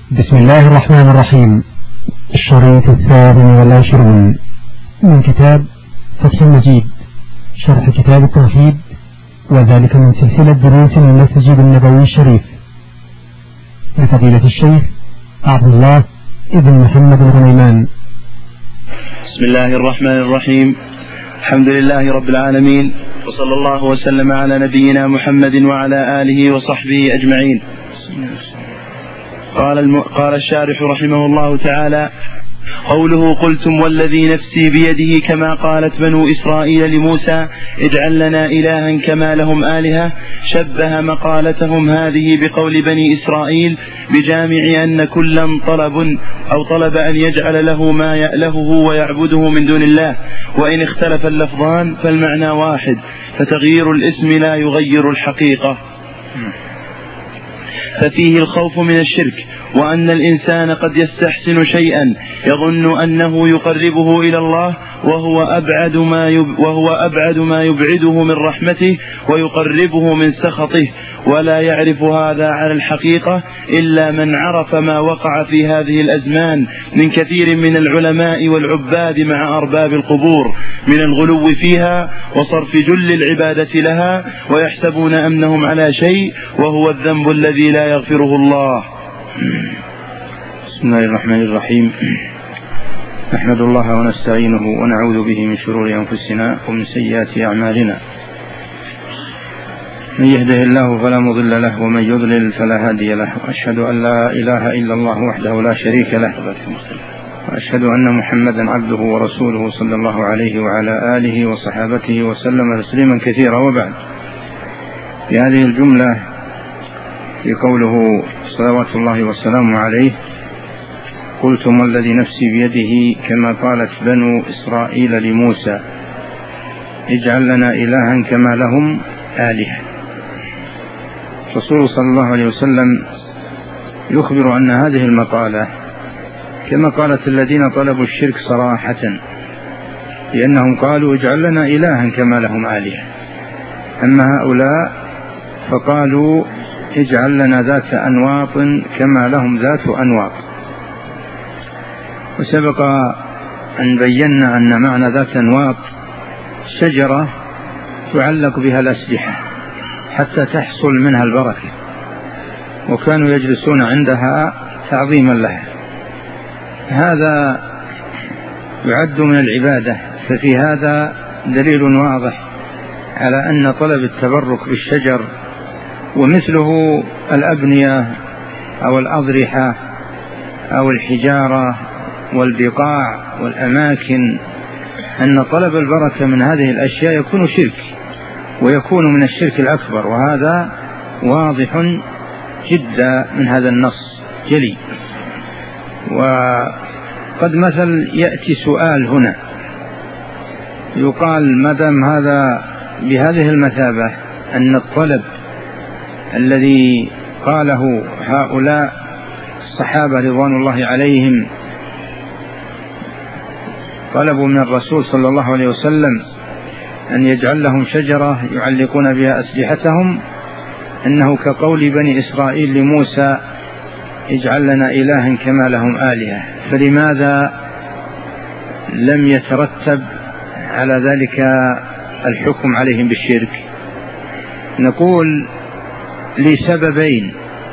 بسم الله الرحمن الرحيم. الشريط 28 من كتاب فتح المجيد شرح كتاب التوحيد، وذلك من سلسلة دروس من المسجد النبوي الشريف لفضيلة الشيخ عبد الله ابن محمد الغنيمان. بسم الله الرحمن الرحيم. الحمد لله رب العالمين، وصلى الله وسلم على نبينا محمد وعلى آله وصحبه أجمعين. قال الشارح رحمه الله تعالى: قوله قلتم والذي نفسي بيده كما قالت بنو إسرائيل لموسى اجعل لنا إلها كما لهم آلهة، شبه مقالتهم هذه بقول بني إسرائيل بجامع أن كلا طلب أن يجعل له ما يألهه ويعبده من دون الله، وإن اختلف اللفظان فالمعنى واحد، فتغيير الاسم لا يغير الحقيقة. ففيه الخوف من الشرك، وأن الإنسان قد يستحسن شيئا يظن أنه يقربه إلى الله وهو أبعد ما يبعده من رحمته ويقربه من سخطه، ولا يعرف هذا على الحقيقة إلا من عرف ما وقع في هذه الأزمان من كثير من العلماء والعباد مع أرباب القبور من الغلو فيها وصرف جل العبادة لها، ويحسبون أنهم على شيء وهو الذنب الذي لا يغفره الله. بسم الله الرحمن الرحيم. نحمد الله ونستعينه ونعوذ به من شرور أنفسنا ومن سيئات أعمالنا، من يهده الله فلا مضل له ومن يضلل فلا هادي له، وأشهد أن لا إله إلا الله وحده لا شريك له، وأشهد أن محمدا عبده ورسوله صلى الله عليه وعلى آله وصحابته وسلم تسليما كثيرا. وبعد، في هذه الجملة في قوله صلوات الله والسلام عليه: قلتم والذي نفسي بيده كما قالت بنو إسرائيل لموسى اجعل لنا إلها كما لهم آلهة. الرسول صلى الله عليه وسلم يخبر أن هذه المقالة كما قالت الذين طلبوا الشرك صراحة، لأنهم قالوا اجعل لنا إلها كما لهم آلهة. أما هؤلاء فقالوا اجعل لنا ذات أنواط كما لهم ذات أنواط. وسبق أن بينا أن معنى ذات أنواط شجرة تعلق بها الأسلحة حتى تحصل منها البركة، وكانوا يجلسون عندها تعظيما لها. هذا يعد من العبادة، ففي هذا دليل واضح على أن طلب التبرك بالشجر ومثله الأبنية أو الأضرحة أو الحجارة والبقاع والأماكن، أن طلب البركة من هذه الأشياء يكون شرك، ويكون من الشرك الأكبر، وهذا واضح جدا من هذا النص جلي. وقد مثل يأتي سؤال هنا يقال: مدام هذا بهذه المثابة أن الطلب الذي قاله هؤلاء الصحابة رضوان الله عليهم طلبوا من الرسول صلى الله عليه وسلم أن يجعل لهم شجرة يعلقون بها أسلحتهم، أنه كقول بني إسرائيل لموسى اجعل لنا إلها كما لهم آلهة، فلماذا لم يترتب على ذلك الحكم عليهم بالشرك؟ نقول لسببين: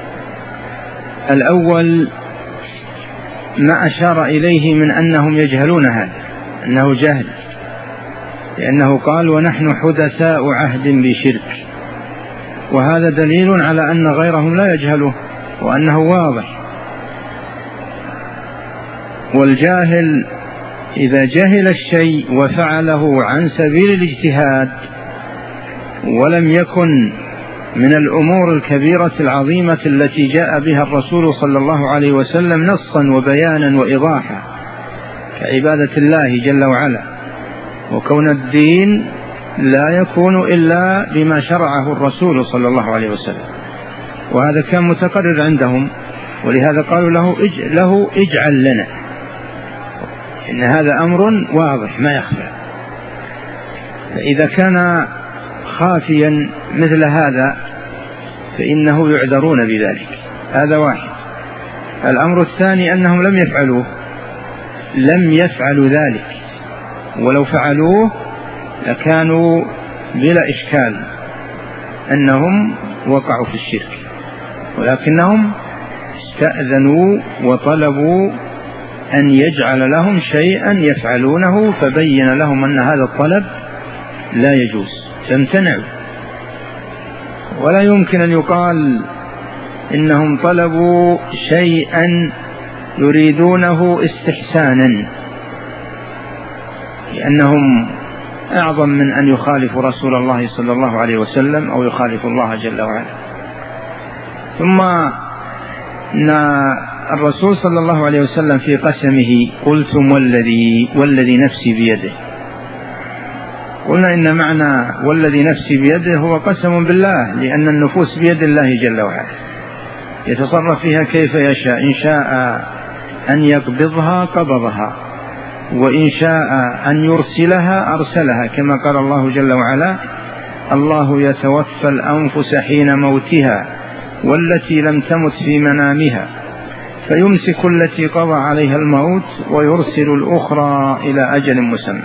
الأول ما أشار إليه من أنهم يجهلون هذا، أنه جهل، لأنه قال ونحن حدثاء عهد بشرك، وهذا دليل على أن غيرهم لا يجهله وأنه واضح. والجاهل إذا جهل الشيء وفعله عن سبيل الاجتهاد ولم يكن من الأمور الكبيرة العظيمة التي جاء بها الرسول صلى الله عليه وسلم نصا وبيانا وإيضاحا كعبادة الله جل وعلا، وكون الدين لا يكون إلا بما شرعه الرسول صلى الله عليه وسلم، وهذا كان متقرر عندهم، ولهذا قالوا له اجعل لنا، إن هذا أمر واضح ما يخفى. فإذا كان خافيا مثل هذا فإنه يعذرون بذلك، هذا واحد. الأمر الثاني أنهم لم يفعلوا ذلك، ولو فعلوه لكانوا بلا إشكال أنهم وقعوا في الشرك، ولكنهم استأذنوا وطلبوا أن يجعل لهم شيئا يفعلونه، فبين لهم أن هذا الطلب لا يجوز، فامتنعوا. ولا يمكن أن يقال إنهم طلبوا شيئا يريدونه استحسانا، لأنهم أعظم من أن يخالفوا رسول الله صلى الله عليه وسلم أو يخالفوا الله جل وعلا. ثم إن الرسول صلى الله عليه وسلم في قسمه قلتم والذي نفسي بيده، قلنا إن معنى والذي نفسي بيده هو قسم بالله، لأن النفوس بيد الله جل وعلا يتصرف فيها كيف يشاء، إن شاء أن يقبضها قبضها، وإن شاء أن يرسلها أرسلها، كما قال الله جل وعلا الله يتوفى الأنفس حين موتها والتي لم تمت في منامها فيمسك التي قضى عليها الموت ويرسل الأخرى إلى أجل مسمى،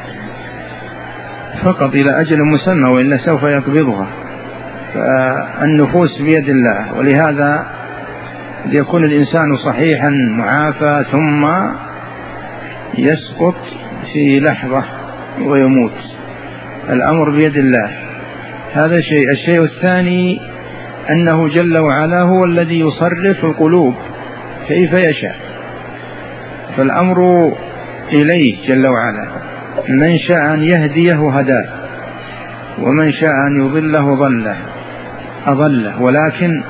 فقط إلى أجل مسمى، وإلا سوف يقبضها. فالنفوس بيد الله، ولهذا يكون الإنسان صحيحا معافى ثم يسقط في لحظة ويموت، الأمر بيد الله. هذا شيء. الشيء الثاني أنه جل وعلا هو الذي يصرف القلوب كيف يشاء، فالأمر إليه جل وعلا، من شاء أن يهديه هداه، ومن شاء أن يضله أضله. ولكن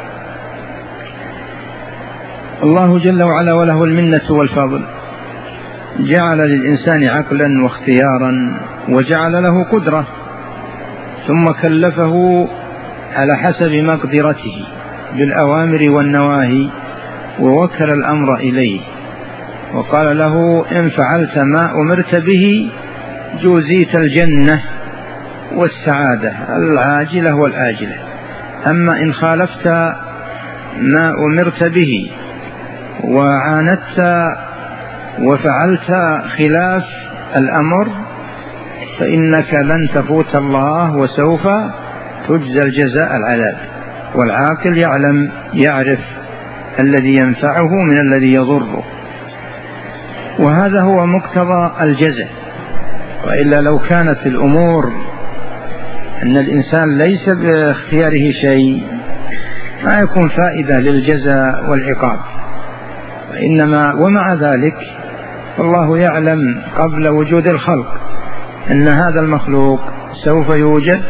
الله جل وعلا وله المنة والفضل جعل للإنسان عقلا واختيارا، وجعل له قدرة، ثم كلفه على حسب مقدرته بالأوامر والنواهي، ووكل الأمر إليه، وقال له إن فعلت ما أمرت به جوزيت الجنة والسعادة العاجلة والآجلة، أما إن خالفت ما أمرت به وعاندت وفعلت خلاف الأمر فإنك لن تفوت الله، وسوف تجزى الجزاء العذاب. والعاقل يعرف الذي ينفعه من الذي يضره، وهذا هو مقتضى الجزاء. وإلا لو كانت الأمور أن الإنسان ليس باختياره شيء ما يكون فائدة للجزاء والعقاب، وإنما ومع ذلك الله يعلم قبل وجود الخلق أن هذا المخلوق سوف يوجد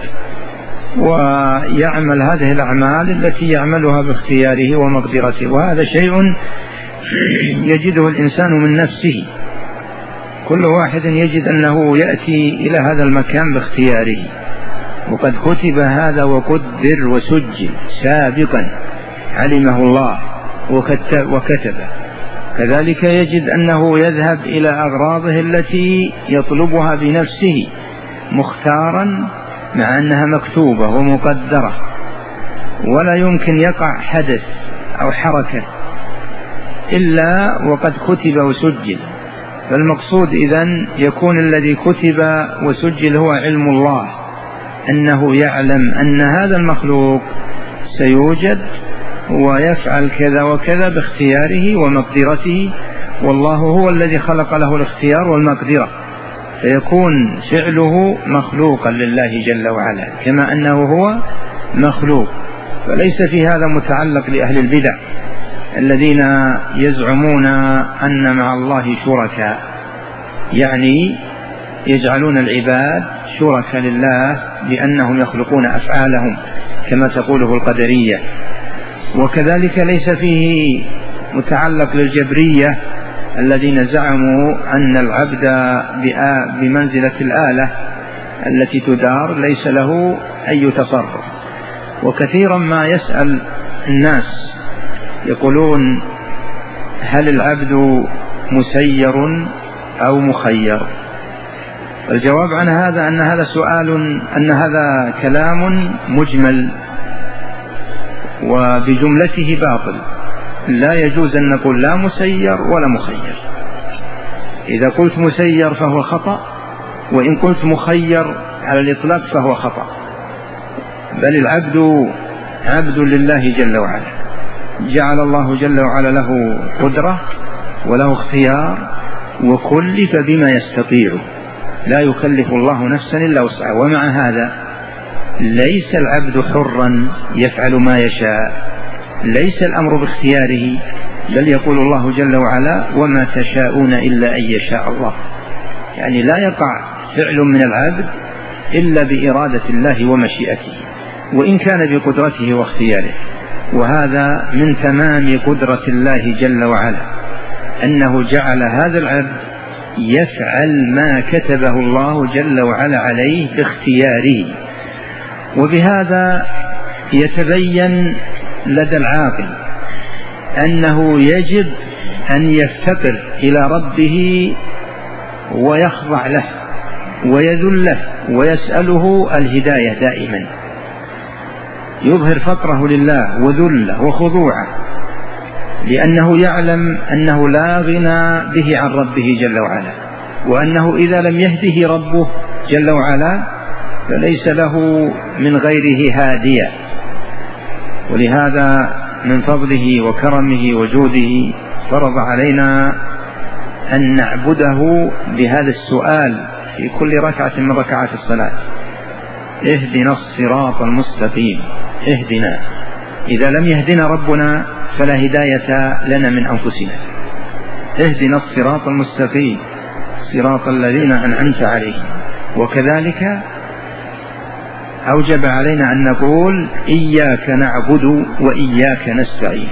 ويعمل هذه الأعمال التي يعملها باختياره ومقدرته، وهذا شيء يجده الإنسان من نفسه. كل واحد يجد أنه يأتي إلى هذا المكان باختياره، وقد كتب هذا وقدر وسجل سابقا، علمه الله وكتبه. كذلك يجد أنه يذهب إلى أغراضه التي يطلبها بنفسه مختارا، مع أنها مكتوبة ومقدرة، ولا يمكن يقع حدث أو حركة إلا وقد كتب وسجل. فالمقصود إذن يكون الذي كتب وسجل هو علم الله، أنه يعلم أن هذا المخلوق سيوجد ويفعل كذا وكذا باختياره ومقدرته، والله هو الذي خلق له الاختيار والمقدرة، فيكون فعله مخلوقا لله جل وعلا كما أنه هو مخلوق. فليس في هذا متعلق لأهل البدع الذين يزعمون أن مع الله شركاء، يعني يجعلون العباد شركاء لله بأنهم يخلقون أفعالهم كما تقوله القدرية. وكذلك ليس فيه متعلق للجبرية الذين زعموا أن العبد بمنزلة الآلة التي تدار ليس له أي تصرف. وكثيرا ما يسأل الناس يقولون هل العبد مسير أو مخير؟ الجواب عن هذا أن هذا كلام مجمل وبجملته باطل، لا يجوز أن نقول لا مسير ولا مخير. إذا قلت مسير فهو خطأ، وإن قلت مخير على الإطلاق فهو خطأ. بل العبد عبد لله جل وعلا، جعل الله جل وعلا له قدرة وله اختيار، وكلف بما يستطيع، لا يكلف الله نفسا إلا وسعها. ومع هذا ليس العبد حرا يفعل ما يشاء، ليس الأمر باختياره، بل يقول الله جل وعلا وما تشاءون إلا أن يشاء الله. يعني لا يقع فعل من العبد إلا بإرادة الله ومشيئته، وإن كان بقدرته واختياره. وهذا من تمام قدرة الله جل وعلا، أنه جعل هذا العبد يفعل ما كتبه الله جل وعلا عليه باختياره. وبهذا يتبين لدى العاقل أنه يجب أن يفتقر إلى ربه ويخضع له ويذل له ويسأله الهداية دائما، يظهر فقره لله وذله وخضوعه، لأنه يعلم أنه لا غنى به عن ربه جل وعلا، وأنه إذا لم يهده ربه جل وعلا فليس له من غيره هاديا. ولهذا من فضله وكرمه وجوده فرض علينا أن نعبده بهذا السؤال في كل ركعة من ركعات الصلاة: اهدنا الصراط المستقيم. اهدنا، إذا لم يهدنا ربنا فلا هداية لنا من أنفسنا. اهدنا الصراط المستقيم صراط الذين أنعمت عليهم. وكذلك أوجب علينا أن نقول إياك نعبد وإياك نستعين،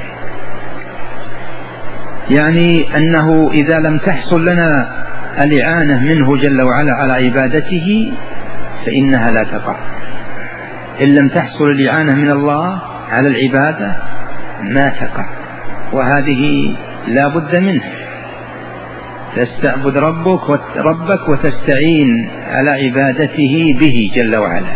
يعني أنه إذا لم تحصل لنا الإعانة منه جل وعلا على عبادته فإنها لا تقع. إن لم تحصل الإعانة من الله على العبادة ما تقع، وهذه لا بد منها. تستعبد ربك وتستعين على عبادته به جل وعلا.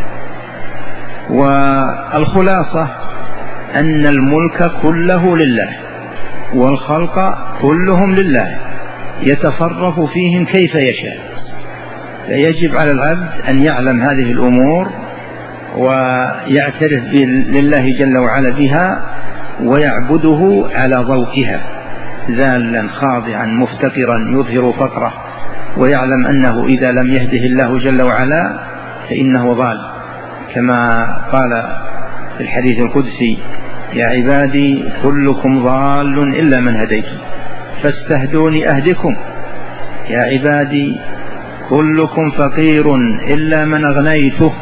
والخلاصة أن الملك كله لله، والخلق كلهم لله، يتصرف فيهم كيف يشاء. فيجب على العبد أن يعلم هذه الأمور ويعترف لله جل وعلا بها ويعبده على ضوئها، ذالا خاضعا مفتقرا يظهر فقره، ويعلم أنه إذا لم يهده الله جل وعلا فإنه ضال، كما قال في الحديث القدسي: يا عبادي كلكم ضال إلا من هديتم فاستهدوني أهدكم. يا عبادي كلكم فقير إلا من أغنيته.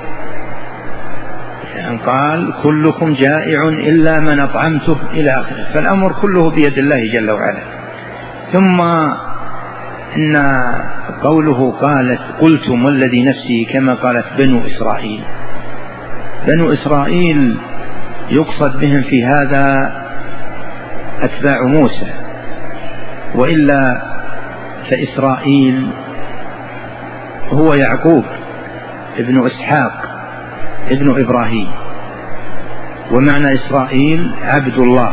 يعني قال كلكم جائع إلا من أطعمته إلى آخره. فالأمر كله بيد الله جل وعلا. ثم إن قوله قالت قلتم والذي نفسي كما قالت بنو إسرائيل. بنو إسرائيل يقصد بهم في هذا أتباع موسى، وإلا فإسرائيل هو يعقوب ابن إسحاق ابن إبراهيم، ومعنى إسرائيل عبد الله.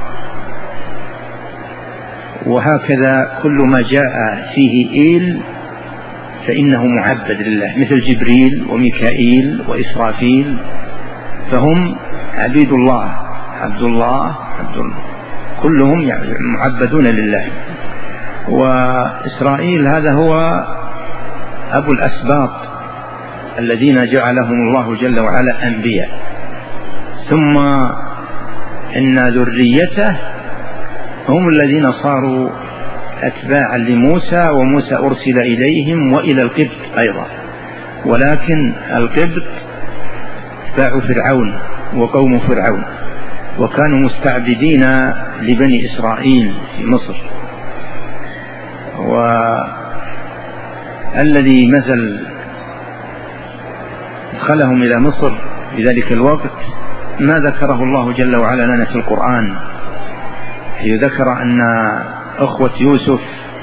وهكذا كل ما جاء فيه إيل فإنه معبد لله، مثل جبريل وميكائيل وإسرافيل، فهم عبيد الله، عبد الله كلهم معبدون لله. وإسرائيل هذا هو أبو الأسباط الذين جعلهم الله جل وعلا أنبياء، ثم إن ذريته هم الذين صاروا أتباعا لموسى، وموسى أرسل إليهم وإلى القبط أيضا، ولكن القبط اتباع فرعون وقوم فرعون، وكانوا مستعبدين لبني إسرائيل في مصر. والذي مثل دخلهم إلى مصر في ذلك الوقت ما ذكره الله جل وعلا لنا في القرآن، حيث ذكر أن أخوة يوسف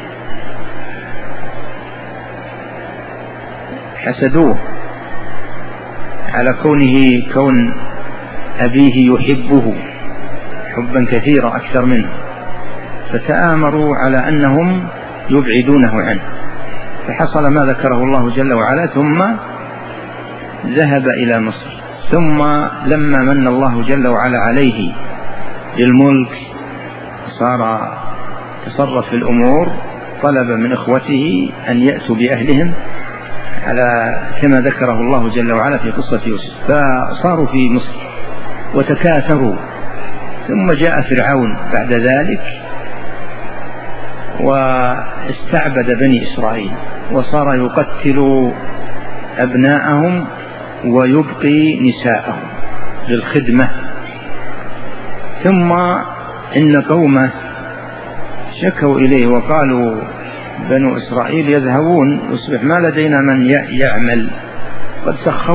حسدوه على كون أبيه يحبه حبا كثيرا أكثر منه، فتآمروا على أنهم يبعدونه عنه، فحصل ما ذكره الله جل وعلا، ثم ذهب إلى مصر. ثم لما من الله جل وعلا عليه بالملك صار تصرف في الأمور، طلب من إخوته أن يأتوا بأهلهم على كما ذكره الله جل وعلا في قصة يوسف، فصاروا في مصر وتكاثروا. ثم جاء فرعون بعد ذلك واستعبد بني إسرائيل، وصار يقتل أبناءهم ويبقي نساءهم للخدمة. ثم إن قومه شكوا إليه وقالوا بنو إسرائيل يذهبون يصبح ما لدينا من يعمل، قد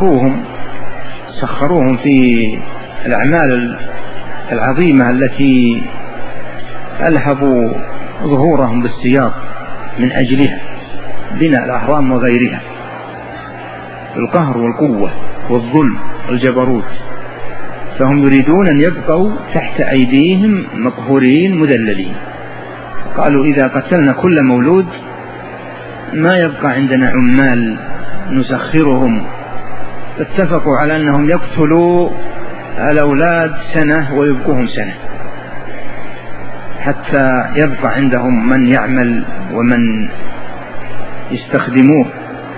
سخروهم في الأعمال العظيمة التي ألهبوا ظهورهم بالسياط من أجلها، بناء الأهرام وغيرها، القهر والقوة والظلم والجبروت، فهم يريدون أن يبقوا تحت أيديهم مقهورين مذللين. قالوا إذا قتلنا كل مولود ما يبقى عندنا عمال نسخرهم، فاتفقوا على أنهم يقتلوا الأولاد سنة ويبقوهم سنة حتى يبقى عندهم من يعمل ومن يستخدموه.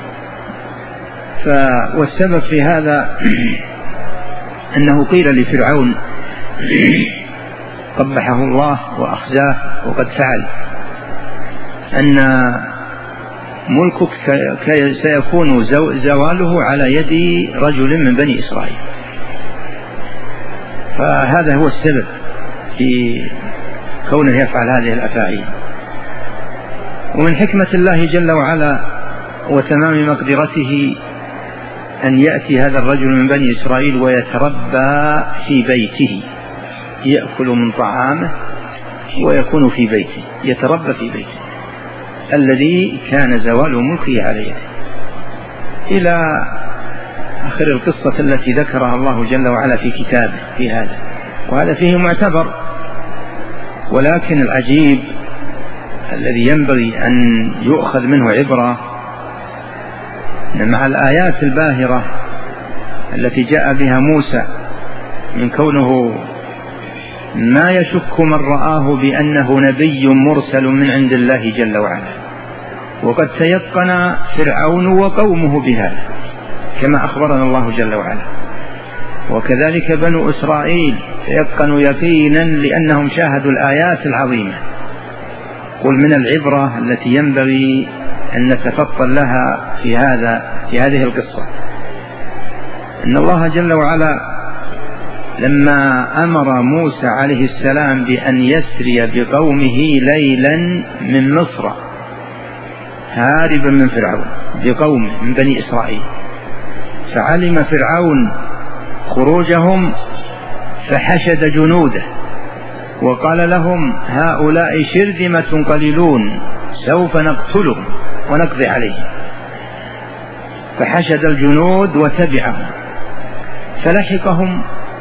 والسبب في هذا أنه قيل لفرعون قبحه الله وأخزاه وقد فعل أن ملكك سيكون زواله على يد رجل من بني إسرائيل. فهذا هو السبب في كونه يفعل هذه الأفاعيل. ومن حكمة الله جل وعلا وتمام مقدرته أن يأتي هذا الرجل من بني إسرائيل ويتربى في بيته، يأكل من طعامه ويكون في بيته، يتربى في بيته الذي كان زوال ملكه عليه، إلى آخر القصة التي ذكرها الله جل وعلا في كتابه في هذا. وهذا فيه معتبر، ولكن العجيب الذي ينبغي أن يؤخذ منه عبرة مع الآيات الباهرة التي جاء بها موسى، من كونه ما يشك من رآه بأنه نبي مرسل من عند الله جل وعلا، وقد تيقن فرعون وقومه بهذا كما أخبرنا الله جل وعلا. وكذلك بنو إسرائيل تيقنوا يقينا لأنهم شاهدوا الآيات العظيمة. قل من العبرة التي ينبغي أن نتفطن لها في هذه القصة أن الله جل وعلا لما أمر موسى عليه السلام بأن يسري بقومه ليلا من مصر هاربا من فرعون بقومه من بني إسرائيل، فعلم فرعون خروجهم فحشد جنوده وقال لهم هؤلاء شرذمة قليلون سوف نقتلهم ونقضي عليهم، فحشد الجنود وتبعهم فلحقهم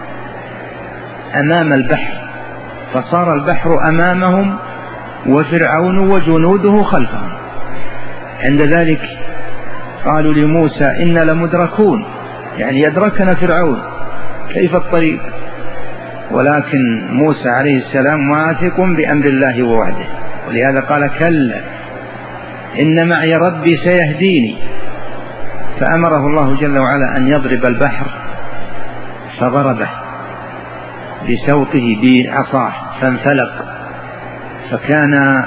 أمام البحر، فصار البحر أمامهم وفرعون وجنوده خلفهم. عند ذلك قالوا لموسى إنا لمدركون، يعني يدركنا فرعون، كيف الطريق؟ ولكن موسى عليه السلام واثق بأمر الله ووعده، ولهذا قال كلا إن معي ربي سيهديني، فأمره الله جل وعلا أن يضرب البحر فضربه بسوطه بعصاه فانفلق، فكان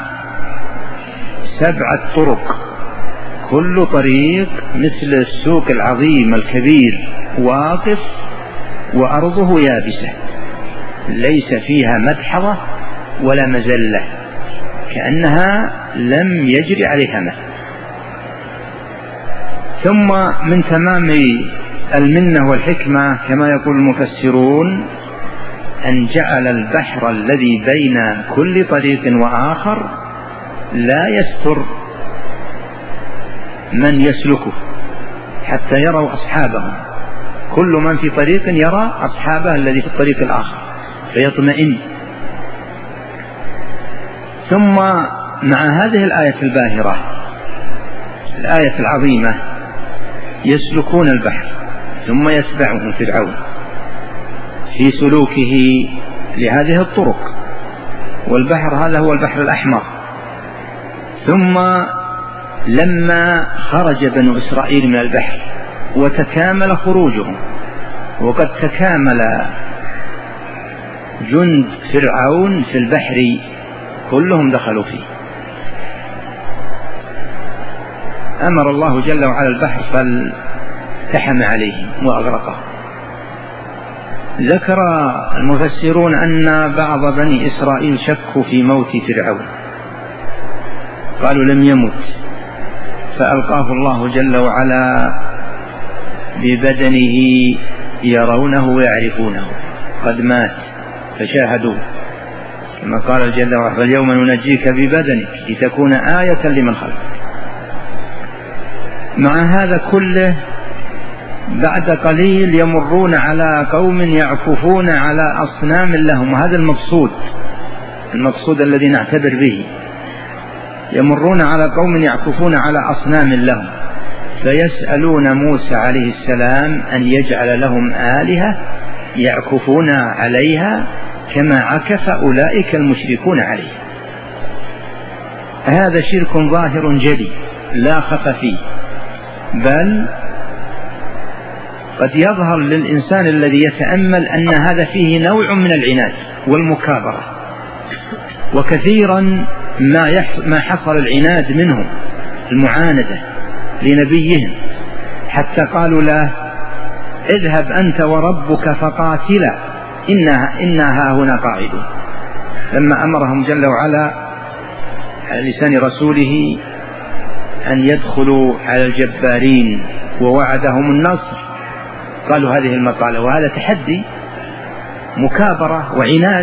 7 طرق كل طريق مثل السوق العظيم الكبير واقف وأرضه يابسة ليس فيها مدحضة ولا مزلة، كأنها لم يجري عليها ماء. ثم من تمام المنة والحكمة كما يقول المفسرون أن جعل البحر الذي بين كل طريق وآخر لا يستر من يسلكه حتى يروا أصحابهم، كل من في طريق يرى أصحابه الذي في الطريق الآخر فيطمئن. ثم مع هذه الآية الباهرة، الآية العظيمة، يسلكون البحر ثم يتبعهم فرعون في سلوكه لهذه الطرق، والبحر هذا هو البحر الأحمر. ثم لما خرج بنو إسرائيل من البحر وتكامل خروجهم، وقد تكامل جند فرعون في البحر كلهم دخلوا فيه، أمر الله جل وعلا البحر فالتحم عليهم وأغرقه. ذكر المفسرون أن بعض بني إسرائيل شكوا في موت فرعون، قالوا لم يمت، فألقاه الله جل وعلا ببدنه يرونه ويعرفونه قد مات فشاهدوه، كما قال جل وعلا فاليوم ننجيك ببدنك لتكون آية لمن خلفك. مع هذا كله بعد قليل يمرون على قوم يعكفون على أصنام لهم، وهذا المقصود الذي نعتبر به. يمرون على قوم يعكفون على أصنام لهم، فيسألون موسى عليه السلام أن يجعل لهم آلهة يعكفون عليها كما عكف أولئك المشركون عليه. هذا شرك ظاهر جلي لا خفى فيه، بل قد يظهر للإنسان الذي يتأمل أن هذا فيه نوع من العناد والمكابرة، وكثيرا ما حصل العناد منهم المعاندة لنبيهم، حتى قالوا له اذهب أنت وربك فقاتلا إنها هنا قاعدون، لما أمرهم جل وعلا على لسان رسوله أن يدخلوا على الجبارين ووعدهم النصر، قالوا هذه المقالة، وهذا تحدي مكابرة وعناد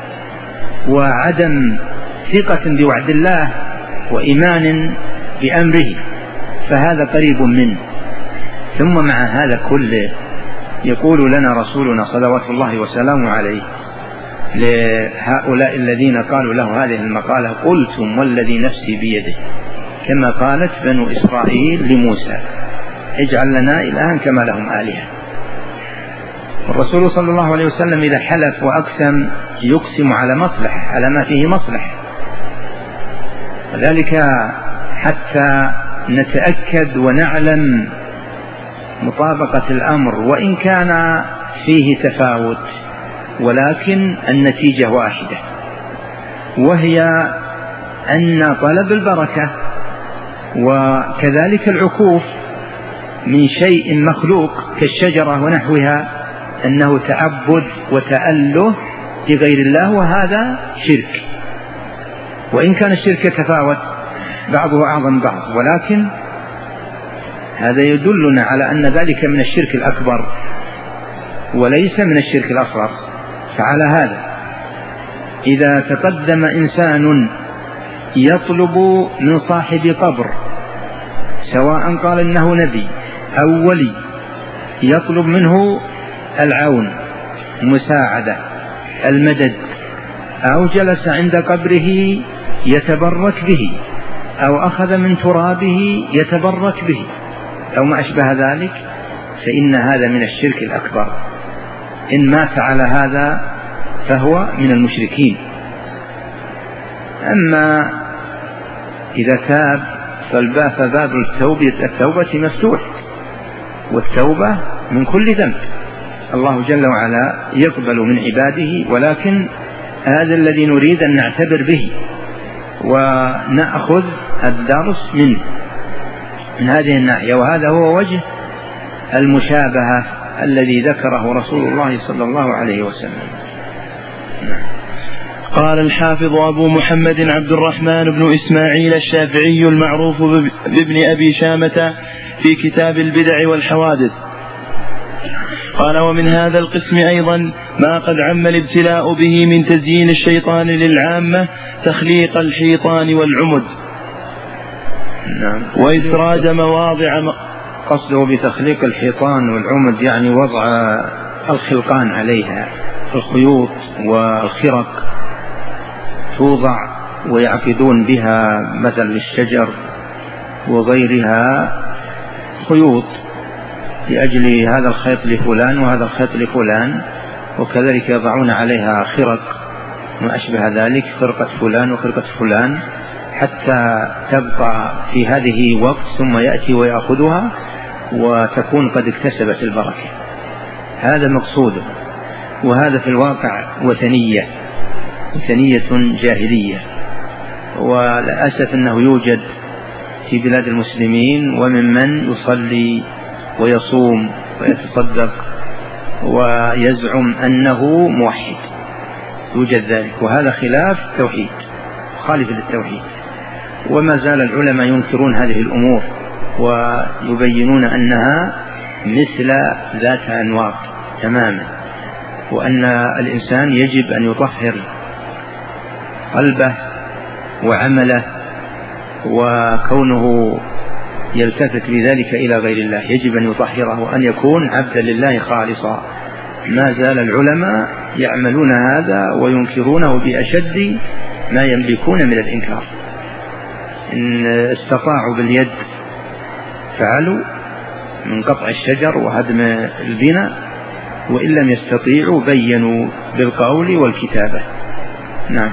وعدم ثقة بوعد الله وإيمان بأمره، فهذا قريب منه. ثم مع هذا كله يقول لنا رسولنا صلوات الله وسلامه عليه لهؤلاء الذين قالوا له هذه المقالة قلتم والذي نفسي بيده، كما قالت بنو إسرائيل لموسى اجعل لنا إلها كما لهم آلهة. الرسول صلى الله عليه وسلم إذا حلف وأقسم يقسم على مصلحة، على ما فيه مصلحة، وذلك حتى نتأكد ونعلم مطابقة الأمر، وإن كان فيه تفاوت ولكن النتيجة واحدة، وهي أن طلب البركة وكذلك العكوف من شيء مخلوق كالشجرة ونحوها أنه تعبد وتأله لغير الله، وهذا شرك، وإن كان الشرك يتفاوت بعضه أعظم بعض، ولكن هذا يدلنا على أن ذلك من الشرك الأكبر وليس من الشرك الأصغر. فعلى هذا إذا تقدم إنسان يطلب من صاحب قبر، سواء قال إنه نبي أو ولي، يطلب منه العون، المساعدة، المدد، أو جلس عند قبره يتبرك به، أو أخذ من ترابه يتبرك به، أو ما أشبه ذلك، فإن هذا من الشرك الأكبر. إن مات على هذا فهو من المشركين. أما إذا تاب فباب التوبة مفتوح، والتوبة من كل ذنب الله جل وعلا يقبل من عباده، ولكن هذا الذي نريد أن نعتبر به ونأخذ الدرس منه من هذه الناحية، وهذا هو وجه المشابهة الذي ذكره رسول الله صلى الله عليه وسلم. قال الحافظ أبو محمد عبد الرحمن بن إسماعيل الشافعي المعروف بابن أبي شامة في كتاب البدع والحوادث، قال ومن هذا القسم أيضا ما قد عم الابتلاء به من تزيين الشيطان للعامة تخليق الحيطان والعمد وإسراج مواضع. قصده بتخليق الحيطان والعمد يعني وضع الخلقان عليها، الخيوط والخرق توضع ويعقدون بها مثل الشجر وغيرها خيوط لأجل هذا الخيط لفلان وهذا الخيط لفلان، وكذلك يضعون عليها خرق ما أشبه ذلك، خرقة فلان وخرقة فلان، حتى تبقى في هذه وقت ثم يأتي ويأخذها وتكون قد اكتسبت البركة. هذا مقصوده. وهذا في الواقع وثنية جاهلية، وللأسف أنه يوجد في بلاد المسلمين وممن يصلي ويصوم ويتصدق ويزعم أنه موحد، يوجد ذلك، وهذا خلاف التوحيد، خالف للتوحيد. وما زال العلماء ينكرون هذه الأمور ويبينون أنها مثل ذات أنواط تماما، وأن الإنسان يجب أن يطهر قلبه وعمله، وكونه يلتفت بذلك إلى غير الله يجب أن يطهره وأن يكون عبدا لله خالصا. ما زال العلماء يعملون هذا وينكرونه بأشد ما يملكون من الإنكار. إن استطاعوا باليد فعلوا من قطع الشجر وهدم البناء، وإن لم يستطيعوا بينوا بالقول والكتابة. نعم.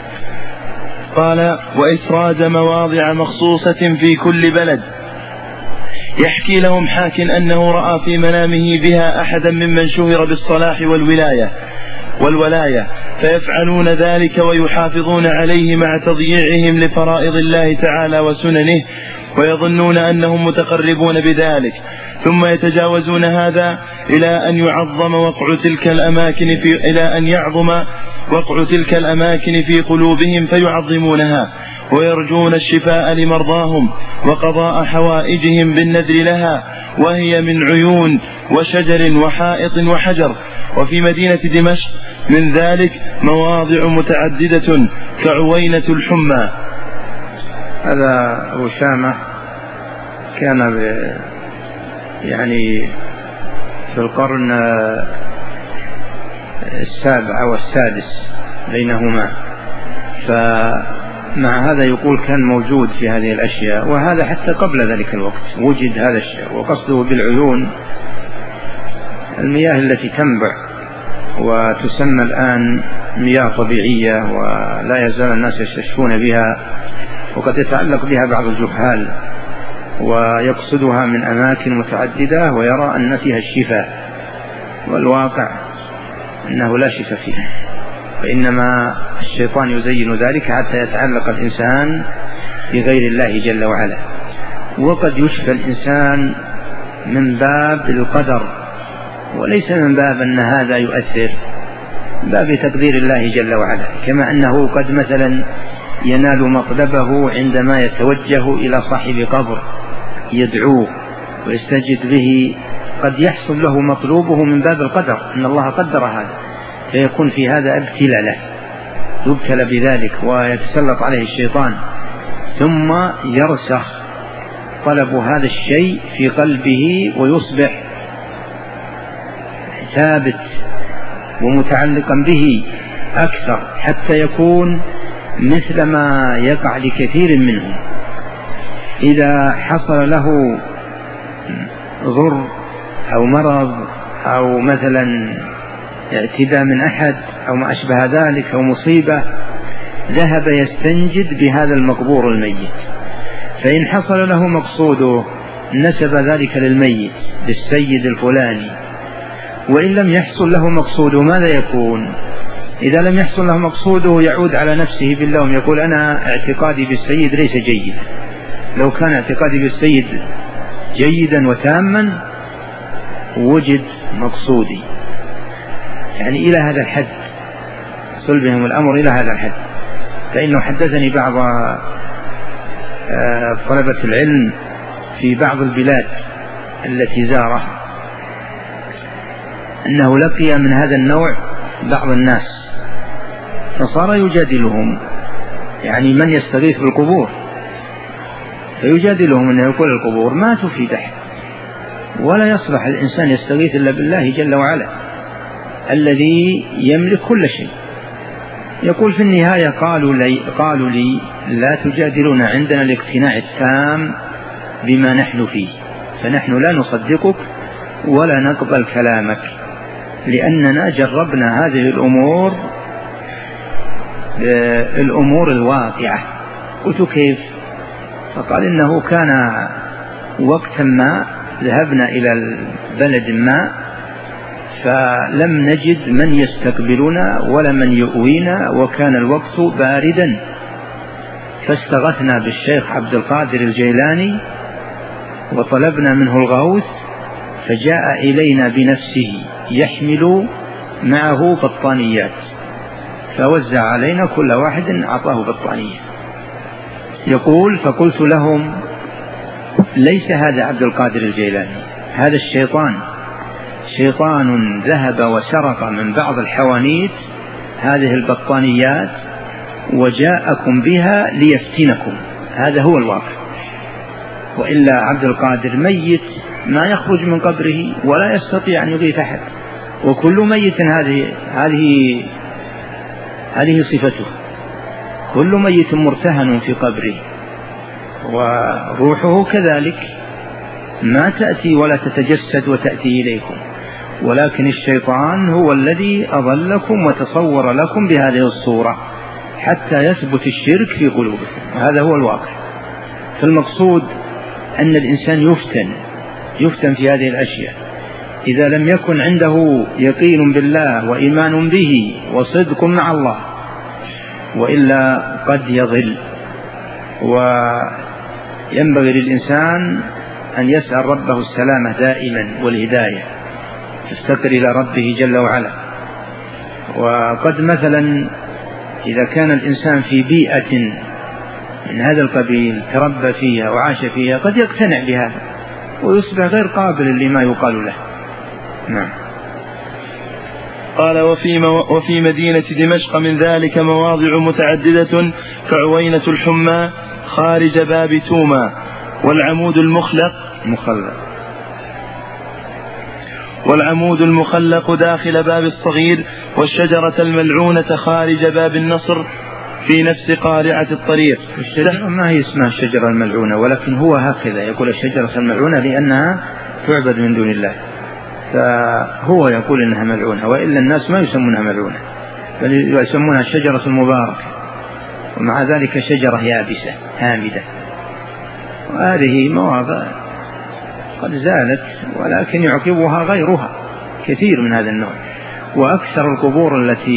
قال: وإسراد مواضع مخصوصة في كل بلد. يحكي لهم حاك أنه رأى في منامه بها أحدا ممن شهر بالصلاح والولاية فيفعلون ذلك ويحافظون عليه مع تضييعهم لفرائض الله تعالى وسننه، ويظنون أنهم متقربون بذلك، ثم يتجاوزون هذا إلى أن يعظم وقع تلك الأماكن في قلوبهم فيعظمونها، ويرجون الشفاء لمرضاهم وقضاء حوائجهم بالنذر لها، وهي من عيون وشجر وحائط وحجر. وفي مدينة دمشق من ذلك مواضع متعددة كعوينة الحمى. هذا أبو شامة كان يعني في القرن السابع والسادس بينهما، فمع هذا يقول كان موجود في هذه الأشياء، وهذا حتى قبل ذلك الوقت وجد هذا الشيء. وقصده بالعيون المياه التي تنبع وتسمى الآن مياه طبيعية، ولا يزال الناس يستشفون بها، وقد يتعلق بها بعض الجهال ويقصدها من أماكن متعددة ويرى أن فيها الشفاء، والواقع أنه لا شفاء فيها، وإنما الشيطان يزين ذلك حتى يتعلق الإنسان بغير الله جل وعلا. وقد يشفى الإنسان من باب القدر، وليس من باب أن هذا يؤثر، باب تقدير الله جل وعلا، كما أنه قد مثلا ينال مطلبه عندما يتوجه إلى صاحب قبر يدعوه ويستجد به، قد يحصل له مطلوبه من باب القدر، أن الله قدر هذا، فيكون في هذا ابتلاء له، يبتلى بذلك ويتسلط عليه الشيطان، ثم يرسخ طلب هذا الشيء في قلبه ويصبح ثابت ومتعلقا به أكثر، حتى يكون مثل ما يقع لكثير منهم إذا حصل له ضر أو مرض أو مثلا اعتداء من أحد أو ما أشبه ذلك أو مصيبة، ذهب يستنجد بهذا المقبور الميت، فإن حصل له مقصوده نسب ذلك للميت للسيد الفلاني، وإن لم يحصل له مقصوده ماذا يكون؟ إذا لم يحصل له مقصوده يعود على نفسه باللوم، يقول أنا اعتقادي بالسيد ليس جيد، لو كان اعتقادي بالسيد جيدا وتاما وجد مقصودي. يعني إلى هذا الحد صل بهم الأمر، إلى هذا الحد. فإنه حدثني بعض طلبة العلم في بعض البلاد التي زارها أنه لقي من هذا النوع بعض الناس، فصار يجادلهم، يعني من يستغيث بالقبور فيجادلهم أنه يقول القبور ما تفيد أحد، ولا يصلح الإنسان يستغيث إلا بالله جل وعلا الذي يملك كل شيء. يقول في النهاية قالوا لي لا تجادلون عندنا الاقتناع التام بما نحن فيه، فنحن لا نصدقك ولا نقبل كلامك، لأننا جربنا هذه الأمور الواقعة. قلت كيف؟ فقال إنه كان وقتا ما ذهبنا إلى البلد ما فلم نجد من يستقبلنا ولا من يؤوينا، وكان الوقت باردا، فاستغثنا بالشيخ عبد القادر الجيلاني وطلبنا منه الغوث، فجاء إلينا بنفسه يحمل معه بطانيات، فوزع علينا كل واحد أعطاه بطانية. يقول فقلت لهم ليس هذا عبد القادر الجيلاني، هذا شيطان ذهب وسرق من بعض الحوانيت هذه البطانيات وجاءكم بها ليفتنكم، هذا هو الواقع. وإلا عبد القادر ميت ما يخرج من قبره ولا يستطيع أن يغيث أحد، وكل ميت هذه صفته، كل ميت مرتهن في قبره، وروحه كذلك ما تأتي ولا تتجسد وتأتي إليكم، ولكن الشيطان هو الذي أضلكم وتصور لكم بهذه الصورة حتى يثبت الشرك في قلوبكم، وهذا هو الواقع. فالمقصود أن الإنسان يفتن في هذه الأشياء إذا لم يكن عنده يقين بالله وإيمان به وصدق مع الله، وإلا قد يضل. وينبغي للإنسان أن يسأل ربه السلامة دائما والهداية، يفتقر إلى ربه جل وعلا. وقد مثلا إذا كان الإنسان في بيئة من هذا القبيل تربى فيها وعاش فيها قد يقتنع بهذا ويصبح غير قابل لما يقال له. نعم. قال وفي مدينة دمشق من ذلك مواضع متعددة كعوينة الحمى خارج باب توما، والعمود المخلق داخل باب الصغير، والشجرة الملعونة خارج باب النصر في نفس قارعة الطريق. الشجرة ما هي اسمها الشجرة الملعونة، ولكن هو هكذا يقول الشجرة الملعونة لأنها تعبد من دون الله، فهو يقول إنها ملعونة، وإلا الناس ما يسمونها ملعونة بل يسمونها الشجرة المباركة، ومع ذلك شجرة يابسة هامدة. وهذه مواضع قد زالت ولكن يعقبها غيرها كثير من هذا النوع. وأكثر القبور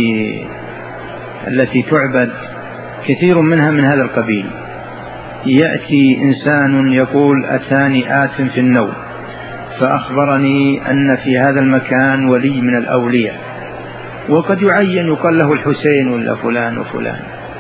التي تعبد كثير منها من هذا القبيل. يأتي إنسان يقول أتاني آت في النوم فأخبرني أن في هذا المكان ولي من الأولياء، وقد يعين يقال له الحسين ولا فلان وفلان،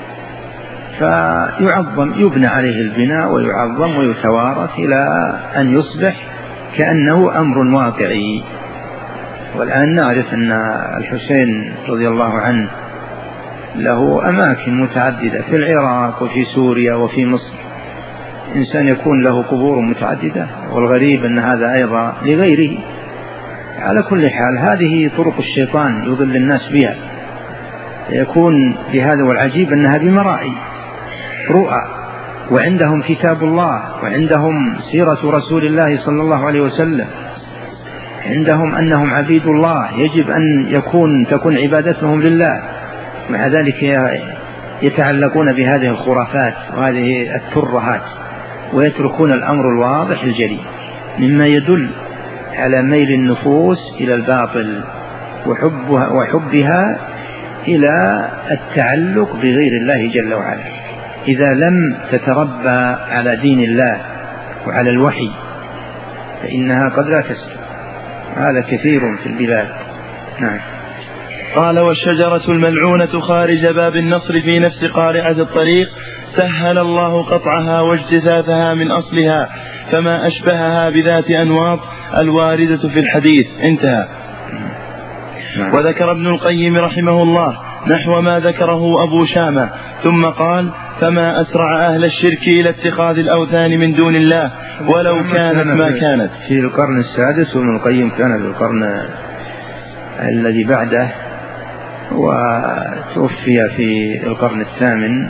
فيعظم، يبنى عليه البناء ويعظم ويتوارث إلى أن يصبح كأنه أمر واقعي. والآن نعرف أن الحسين رضي الله عنه له أماكن متعددة في العراق وفي سوريا وفي مصر، إنسان يكون له قبور متعددة، والغريب أن هذا أيضا لغيره. على كل حال هذه طرق الشيطان يضل الناس بها، يكون بهذا. والعجيب أنها بمرائي رؤى، وعندهم كتاب الله، وعندهم سيرة رسول الله صلى الله عليه وسلم، عندهم أنهم عبيد الله يجب أن تكون عبادتهم لله، مع ذلك يتعلقون بهذه الخرافات وهذه الترهات ويتركون الأمر الواضح الجلي، مما يدل على ميل النفوس إلى الباطل وحبها إلى التعلق بغير الله جل وعلا. إذا لم تتربى على دين الله وعلى الوحي فإنها قد لا تسلم، هذا كثير في البلاد. نعم. قال والشجرة الملعونة خارج باب النصر في نفس قارعة الطريق سهل الله قطعها واجتثاثها من أصلها، فما أشبهها بذات أنواط الواردة في الحديث. انتهى. وذكر ابن القيم رحمه الله نحو ما ذكره أبو شامة، ثم قال فما أسرع أهل الشرك إلى اتخاذ الأوثان من دون الله ولو كانت ما كانت. في القرن السادس، وابن القيم كان في القرن الذي بعده، وتوفي في القرن الثامن،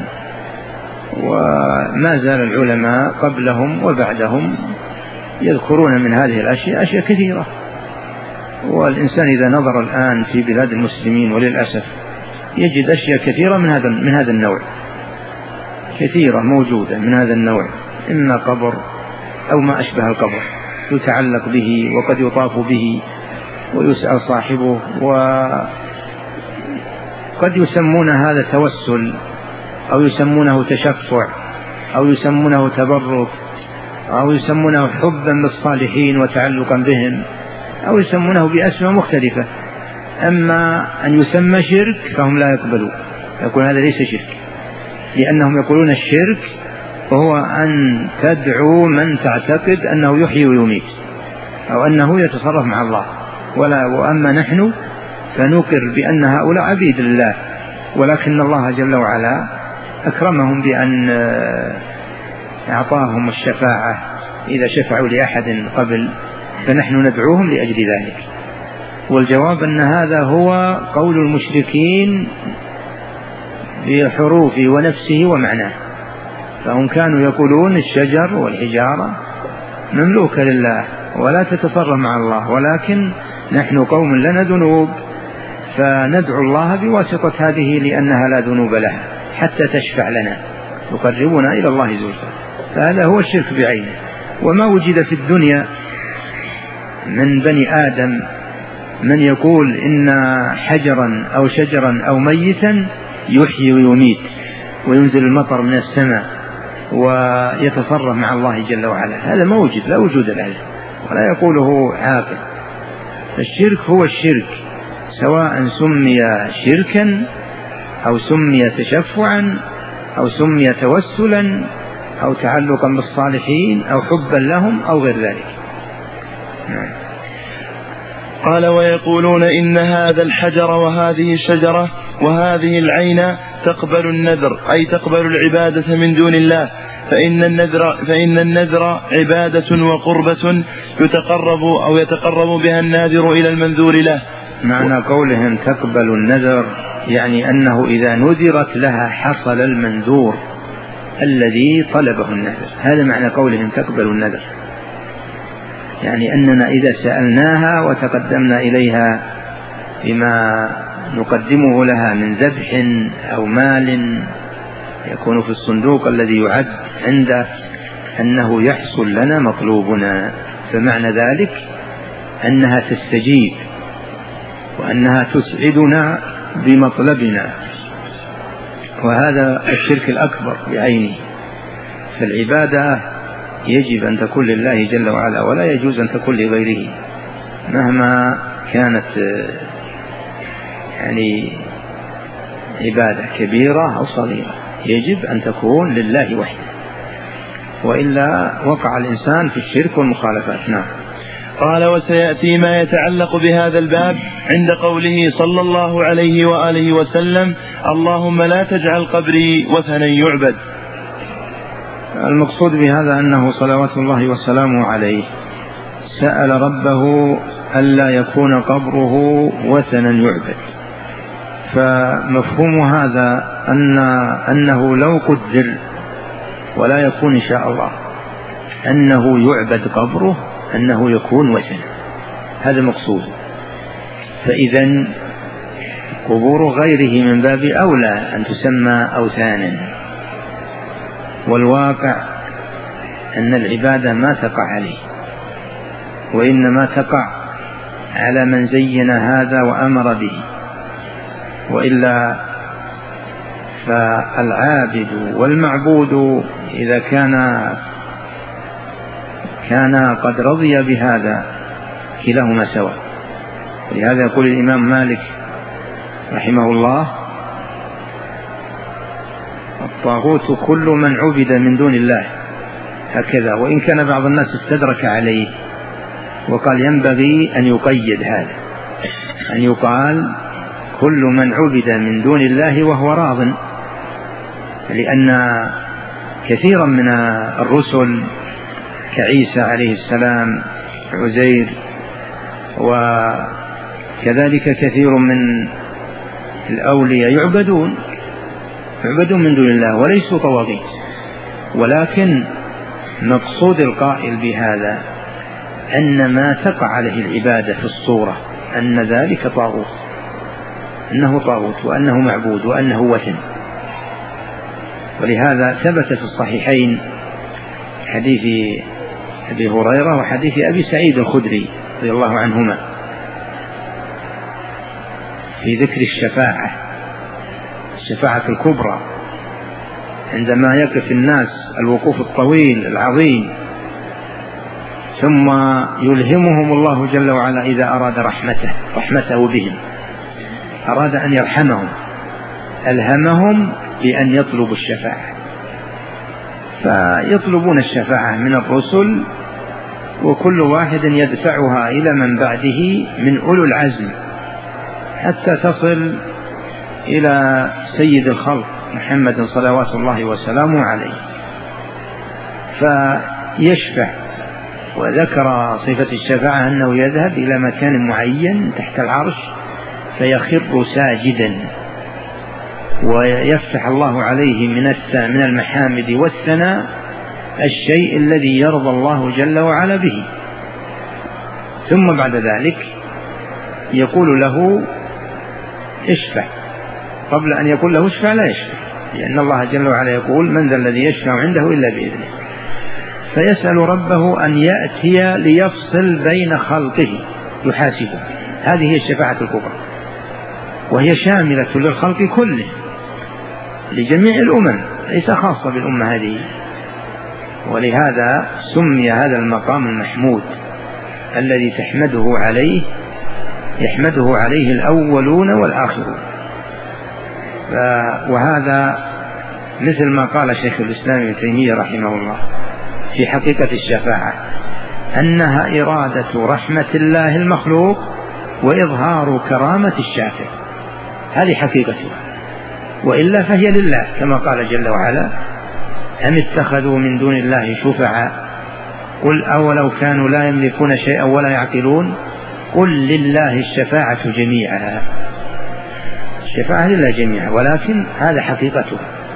وما زال العلماء قبلهم وبعدهم يذكرون من هذه الأشياء أشياء كثيرة. والإنسان إذا نظر الآن في بلاد المسلمين وللأسف يجد أشياء كثيرة من هذا النوع، كثيرة موجودة من هذا النوع، إما قبر أو ما أشبه القبر يتعلق به وقد يطاف به ويسأل صاحبه، وقد يسمون هذا توسل أو يسمونه تشفع أو يسمونه تبرك أو يسمونه حبا بالصالحين وتعلقا بهم أو يسمونه بأسماء مختلفة. أما أن يسمى شرك فهم لا يقبلون، يقول هذا ليس شرك، لأنهم يقولون الشرك وهو أن تدعو من تعتقد أنه يحيي ويميت أو أنه يتصرف مع الله. وأما نحن فنقر بأن هؤلاء عبيد لله، ولكن الله جل وعلا أكرمهم بأن أعطاهم الشفاعة إذا شفعوا لأحد قبل، فنحن ندعوهم لأجل ذلك. والجواب أن هذا هو قول المشركين بحروفه ونفسه ومعناه، فهم كانوا يقولون الشجر والحجارة مملوكة لله ولا تتصرف مع الله، ولكن نحن قوم لنا ذنوب فندعو الله بواسطة هذه لأنها لا ذنوب لها حتى تشفع لنا تقربنا إلى الله زلفى. فهذا هو الشرك بعينه. وما وجد في الدنيا من بني آدم من يقول إن حجرا أو شجرا أو ميتا يحيي ويميت وينزل المطر من السماء ويتصرف مع الله جل وعلا، هذا موجود لا وجود له ولا يقوله عاقل. الشرك هو الشرك، سواء سمي شركا أو سمي تشفعا أو سمي توسلا أو تعلقا بالصالحين أو حبا لهم أو غير ذلك. قال ويقولون إن هذا الحجر وهذه الشجرة وهذه العين تقبل النذر، أي تقبل العبادة من دون الله، فإن النذر عبادة وقربة يتقرب بها الناذر إلى المنذور له. معنى قولهم تقبل النذر يعني أنه إذا نذرت لها حصل المنذور الذي طلبه النذر، هذا معنى قولهم تقبل النذر، يعني أننا إذا سألناها وتقدمنا إليها بما نقدمه لها من ذبح أو مال يكون في الصندوق الذي يعد عنده أنه يحصل لنا مطلوبنا، فمعنى ذلك أنها تستجيب وأنها تسعدنا بمطلبنا، وهذا الشرك الأكبر بعينه. فالعبادة يجب أن تكون لله جل وعلا ولا يجوز أن تكون لغيره مهما كانت يعني عبادة كبيرة أو صغيرة، يجب أن تكون لله وحده، وإلا وقع الإنسان في الشرك والمخالفات. نعم. قال وسيأتي ما يتعلق بهذا الباب عند قوله صلى الله عليه وآله وسلم اللهم لا تجعل قبري وثنا يعبد. المقصود بهذا أنه صلوات الله وسلامه عليه سأل ربه ألا يكون قبره وثنا يعبد، فمفهوم هذا أنه لو قدر ولا يكون إن شاء الله أنه يعبد قبره أنه يكون وثنا، هذا مقصود. فإذا قبور غيره من باب أولى أن تسمى أوثانا، والواقع أن العبادة ما تقع عليه، وإنما تقع على من زين هذا وأمر به، وإلا فالعابد والمعبود إذا كان قد رضي بهذا كلاهما سواء. ولهذا يقول الإمام مالك رحمه الله الطاغوت كل من عبد من دون الله، هكذا، وإن كان بعض الناس استدرك عليه وقال ينبغي أن يقيد هذا، أن يقال كل من عبد من دون الله وهو راض، لأن كثيرا من الرسل كعيسى عليه السلام، عزير، وكذلك كثير من الأولياء يعبدون من دون الله وليسوا طواغيت، ولكن مقصود القائل بهذا أن ما تقع عليه العبادة في الصورة أن ذلك طاغوت، أنه طاغوت وأنه معبود وأنه وثن. ولهذا ثبت في الصحيحين حديث أبي هريرة وحديث أبي سعيد الخدري رضي الله عنهما في ذكر الشفاعة الكبرى، عندما يقف الناس الوقوف الطويل العظيم ثم يلهمهم الله جل وعلا إذا أراد رحمته بهم، أراد أن يرحمهم، ألهمهم بأن يطلبوا الشفاعة، فيطلبون الشفاعة من الرسل، وكل واحد يدفعها إلى من بعده من أولو العزم حتى تصل إلى سيد الخلق محمد صلوات الله وسلامه عليه فيشفع. وذكر صفة الشفاعة أنه يذهب إلى مكان معين تحت العرش فيخر ساجدا، ويفتح الله عليه من المحامد والثناء الشيء الذي يرضى الله جل وعلا به، ثم بعد ذلك يقول له اشفع. قبل أن يقول له اشفع لا يشفع، لأن الله جل وعلا يقول من ذا الذي يشفع عنده إلا بإذنه، فيسأل ربه أن يأتي ليفصل بين خلقه يحاسبه. هذه هي الشفاعة الكبرى، وهي شاملة للخلق كله لجميع الأمم، ليس خاصة بالأمة هذه. ولهذا سمي هذا المقام المحمود الذي يحمده عليه الأولون والآخرون. وهذا مثل ما قال شيخ الإسلام ابن تيمية رحمه الله في حقيقة الشفاعة، أنها إرادة رحمة الله المخلوق وإظهار كرامة الشافع، هذه حقيقتها، وإلا فهي لله كما قال جل وعلا أم اتخذوا من دون الله شفعاء قل أولو كانوا لا يملكون شيئا ولا يعقلون قل لله الشفاعة جميعا. الشفاعة لله جميعا، ولكن هذا حقيقتها.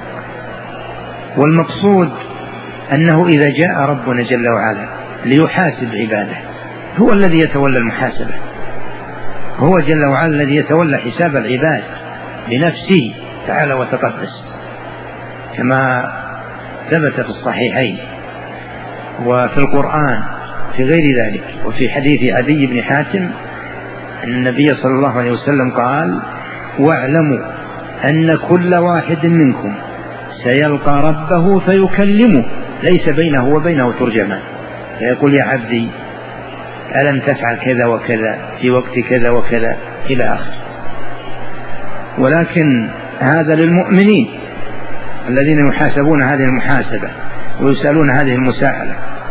والمقصود أنه إذا جاء ربنا جل وعلا ليحاسب عباده هو الذي يتولى المحاسبة، هو جل وعلا الذي يتولى حساب العباد بنفسه تعالى وتقدس، كما ثبت في الصحيحين وفي القرآن في غير ذلك. وفي حديث عدي بن حاتم أن النبي صلى الله عليه وسلم قال واعلموا أن كل واحد منكم سيلقى ربه فيكلمه ليس بينه وبينه ترجمان، فيقول يا عبدي ألم تفعل كذا وكذا في وقت كذا وكذا إلى آخر. ولكن هذا للمؤمنين الذين يحاسبون هذه المحاسبة ويسألون هذه المساءلة.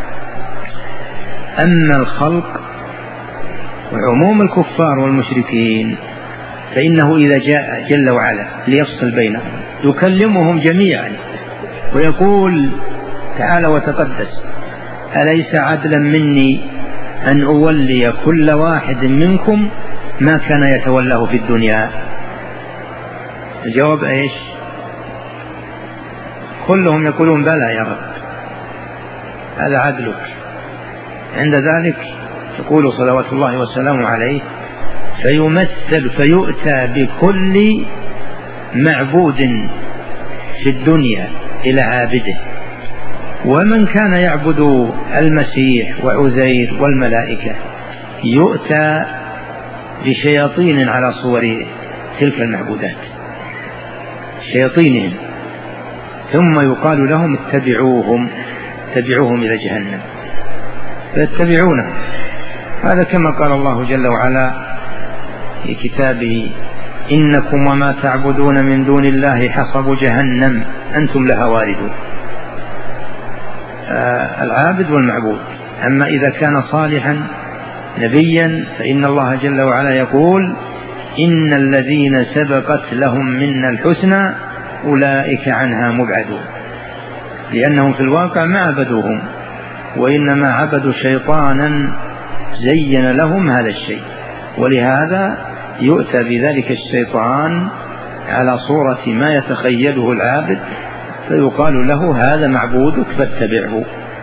أما الخلق وعموم الكفار والمشركين فإنه إذا جاء جل وعلا ليفصل بينهم يكلمهم جميعا ويقول تعالى وتقدس أليس عدلا مني أن أولي كل واحد منكم ما كان يتولاه في الدنيا؟ الجواب إيش؟ كلهم يقولون بلى يا رب هذا عدلك. عند ذلك يقول صلوات الله وسلامه عليه فيؤتى بكل معبود في الدنيا إلى عابده، ومن كان يعبد المسيح وعزير والملائكة يؤتى بشياطين على صور تلك المعبودات شياطينهم، ثم يقال لهم اتبعوهم إلى جهنم فيتبعونه. هذا كما قال الله جل وعلا في كتابه إنكم وما تعبدون من دون الله حصب جهنم أنتم لها واردون. العابد والمعبود. أما إذا كان صالحا نبيا فإن الله جل وعلا يقول إن الذين سبقت لهم منا الحسنى أولئك عنها مبعدون، لأنهم في الواقع ما عبدوهم وإنما عبدوا شيطانا زين لهم هذا الشيء، ولهذا يؤتى بذلك الشيطان على صورة ما يتخيله العابد فيقال له هذا معبودك فاتبعه.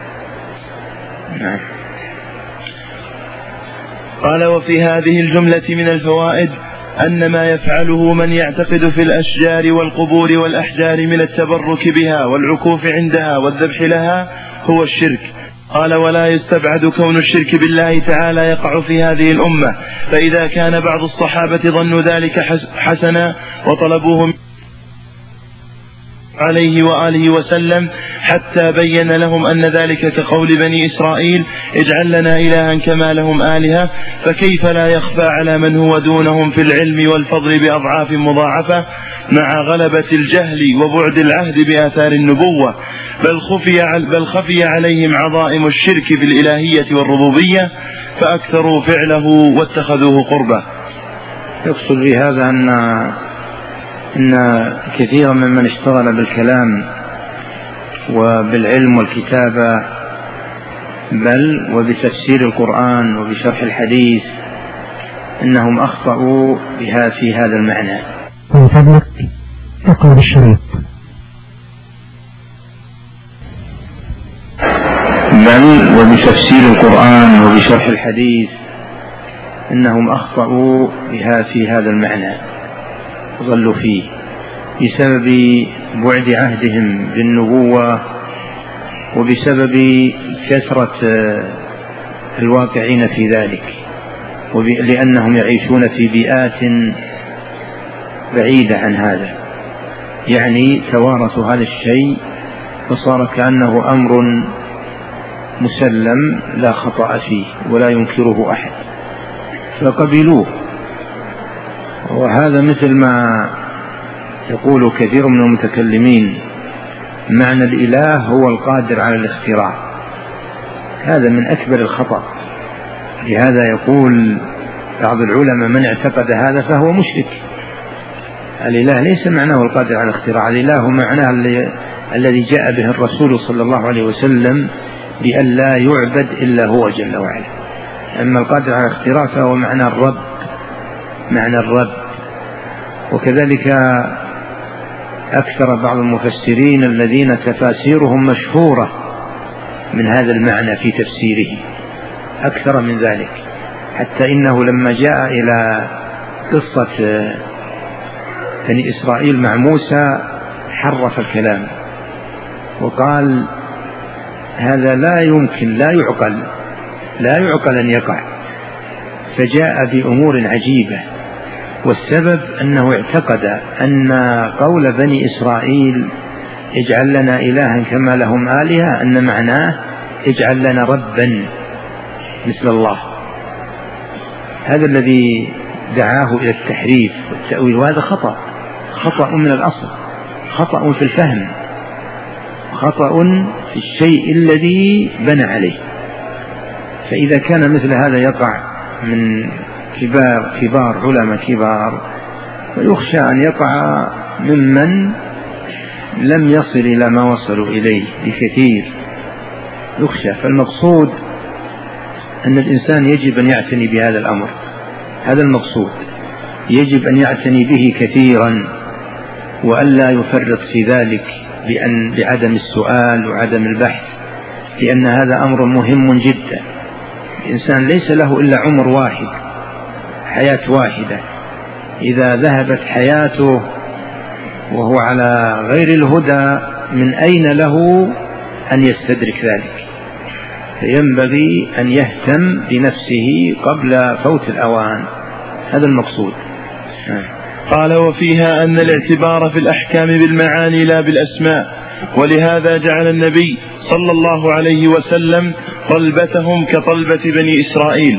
قال: وفي هذه الجملة من الفوائد أن ما يفعله من يعتقد في الأشجار والقبور والأحجار من التبرك بها والعكوف عندها والذبح لها هو الشرك. قال: ولا يستبعد كون الشرك بالله تعالى يقع في هذه الأمة، فإذا كان بعض الصحابة ظنوا ذلك حسنا وطلبوه عليه وآله وسلم حتى بين لهم أن ذلك كقول بني إسرائيل: اجعل لنا إلها كما لهم آلهة، فكيف لا يخفى على من هو دونهم في العلم والفضل بأضعاف مضاعفة مع غلبة الجهل وبعد العهد بآثار النبوة، بل خفي عليهم عظائم الشرك في الإلهية والربوبية فأكثروا فعله واتخذوه قربة. يقصد بهذا إن كثيرا ممن اشتغل بالكلام وبالعلم والكتابة بل وبتفسير القرآن وبشرح الحديث إنهم أخطأوا بها في هذا المعنى. من فضلك اقرأ الشريط. بل وبتفسير القرآن وبشرح الحديث إنهم أخطأوا بها في هذا المعنى ظلوا فيه بسبب بعد عهدهم بالنبوة وبسبب كثرة الواقعين في ذلك، لأنهم يعيشون في بيئات بعيدة عن هذا، يعني توارثوا هذا الشيء فصار كأنه أمر مسلم لا خطأ فيه ولا ينكره أحد فقبلوه. وهذا مثل ما يقول كثير من المتكلمين معنى الإله هو القادر على الاختراع، هذا من أكبر الخطأ. لهذا يقول بعض العلماء من اعتقد هذا فهو مشرك. الإله ليس معناه القادر على الاختراع، الإله معناه الذي جاء به الرسول صلى الله عليه وسلم بأن لا يعبد إلا هو جل وعلا. أما القادر على الاختراع فهو معنى الرب. وكذلك أكثر بعض المفسرين الذين تفاسيرهم مشهورة من هذا المعنى في تفسيره أكثر من ذلك، حتى إنه لما جاء إلى قصة بني إسرائيل مع موسى حرف الكلام وقال هذا لا يمكن لا يعقل أن يقع، فجاء بأمور عجيبة. والسبب أنه اعتقد أن قول بني إسرائيل اجعل لنا إلها كما لهم آلهة أن معناه اجعل لنا ربا مثل الله. هذا الذي دعاه إلى التحريف والتأويل، وهذا خطأ من الأصل، خطأ في الفهم، خطأ في الشيء الذي بنى عليه. فإذا كان مثل هذا يقع من كبار علماء كبار فيخشى أن يقع ممن لم يصل إلى ما وصلوا إليه بكثير، يخشى. فالمقصود أن الإنسان يجب أن يعتني بهذا الأمر، هذا المقصود، يجب أن يعتني به كثيرا وألا يفرط في ذلك بعدم السؤال وعدم البحث، لأن هذا أمر مهم جدا. الإنسان ليس له إلا عمر واحد، حياة واحدة، إذا ذهبت حياته وهو على غير الهدى من أين له أن يستدرك ذلك؟ فينبغي أن يهتم بنفسه قبل فوت الأوان، هذا المقصود. قال: وفيها أن الاعتبار في الأحكام بالمعاني لا بالأسماء، ولهذا جعل النبي صلى الله عليه وسلم طلبتهم كطلبة بني إسرائيل،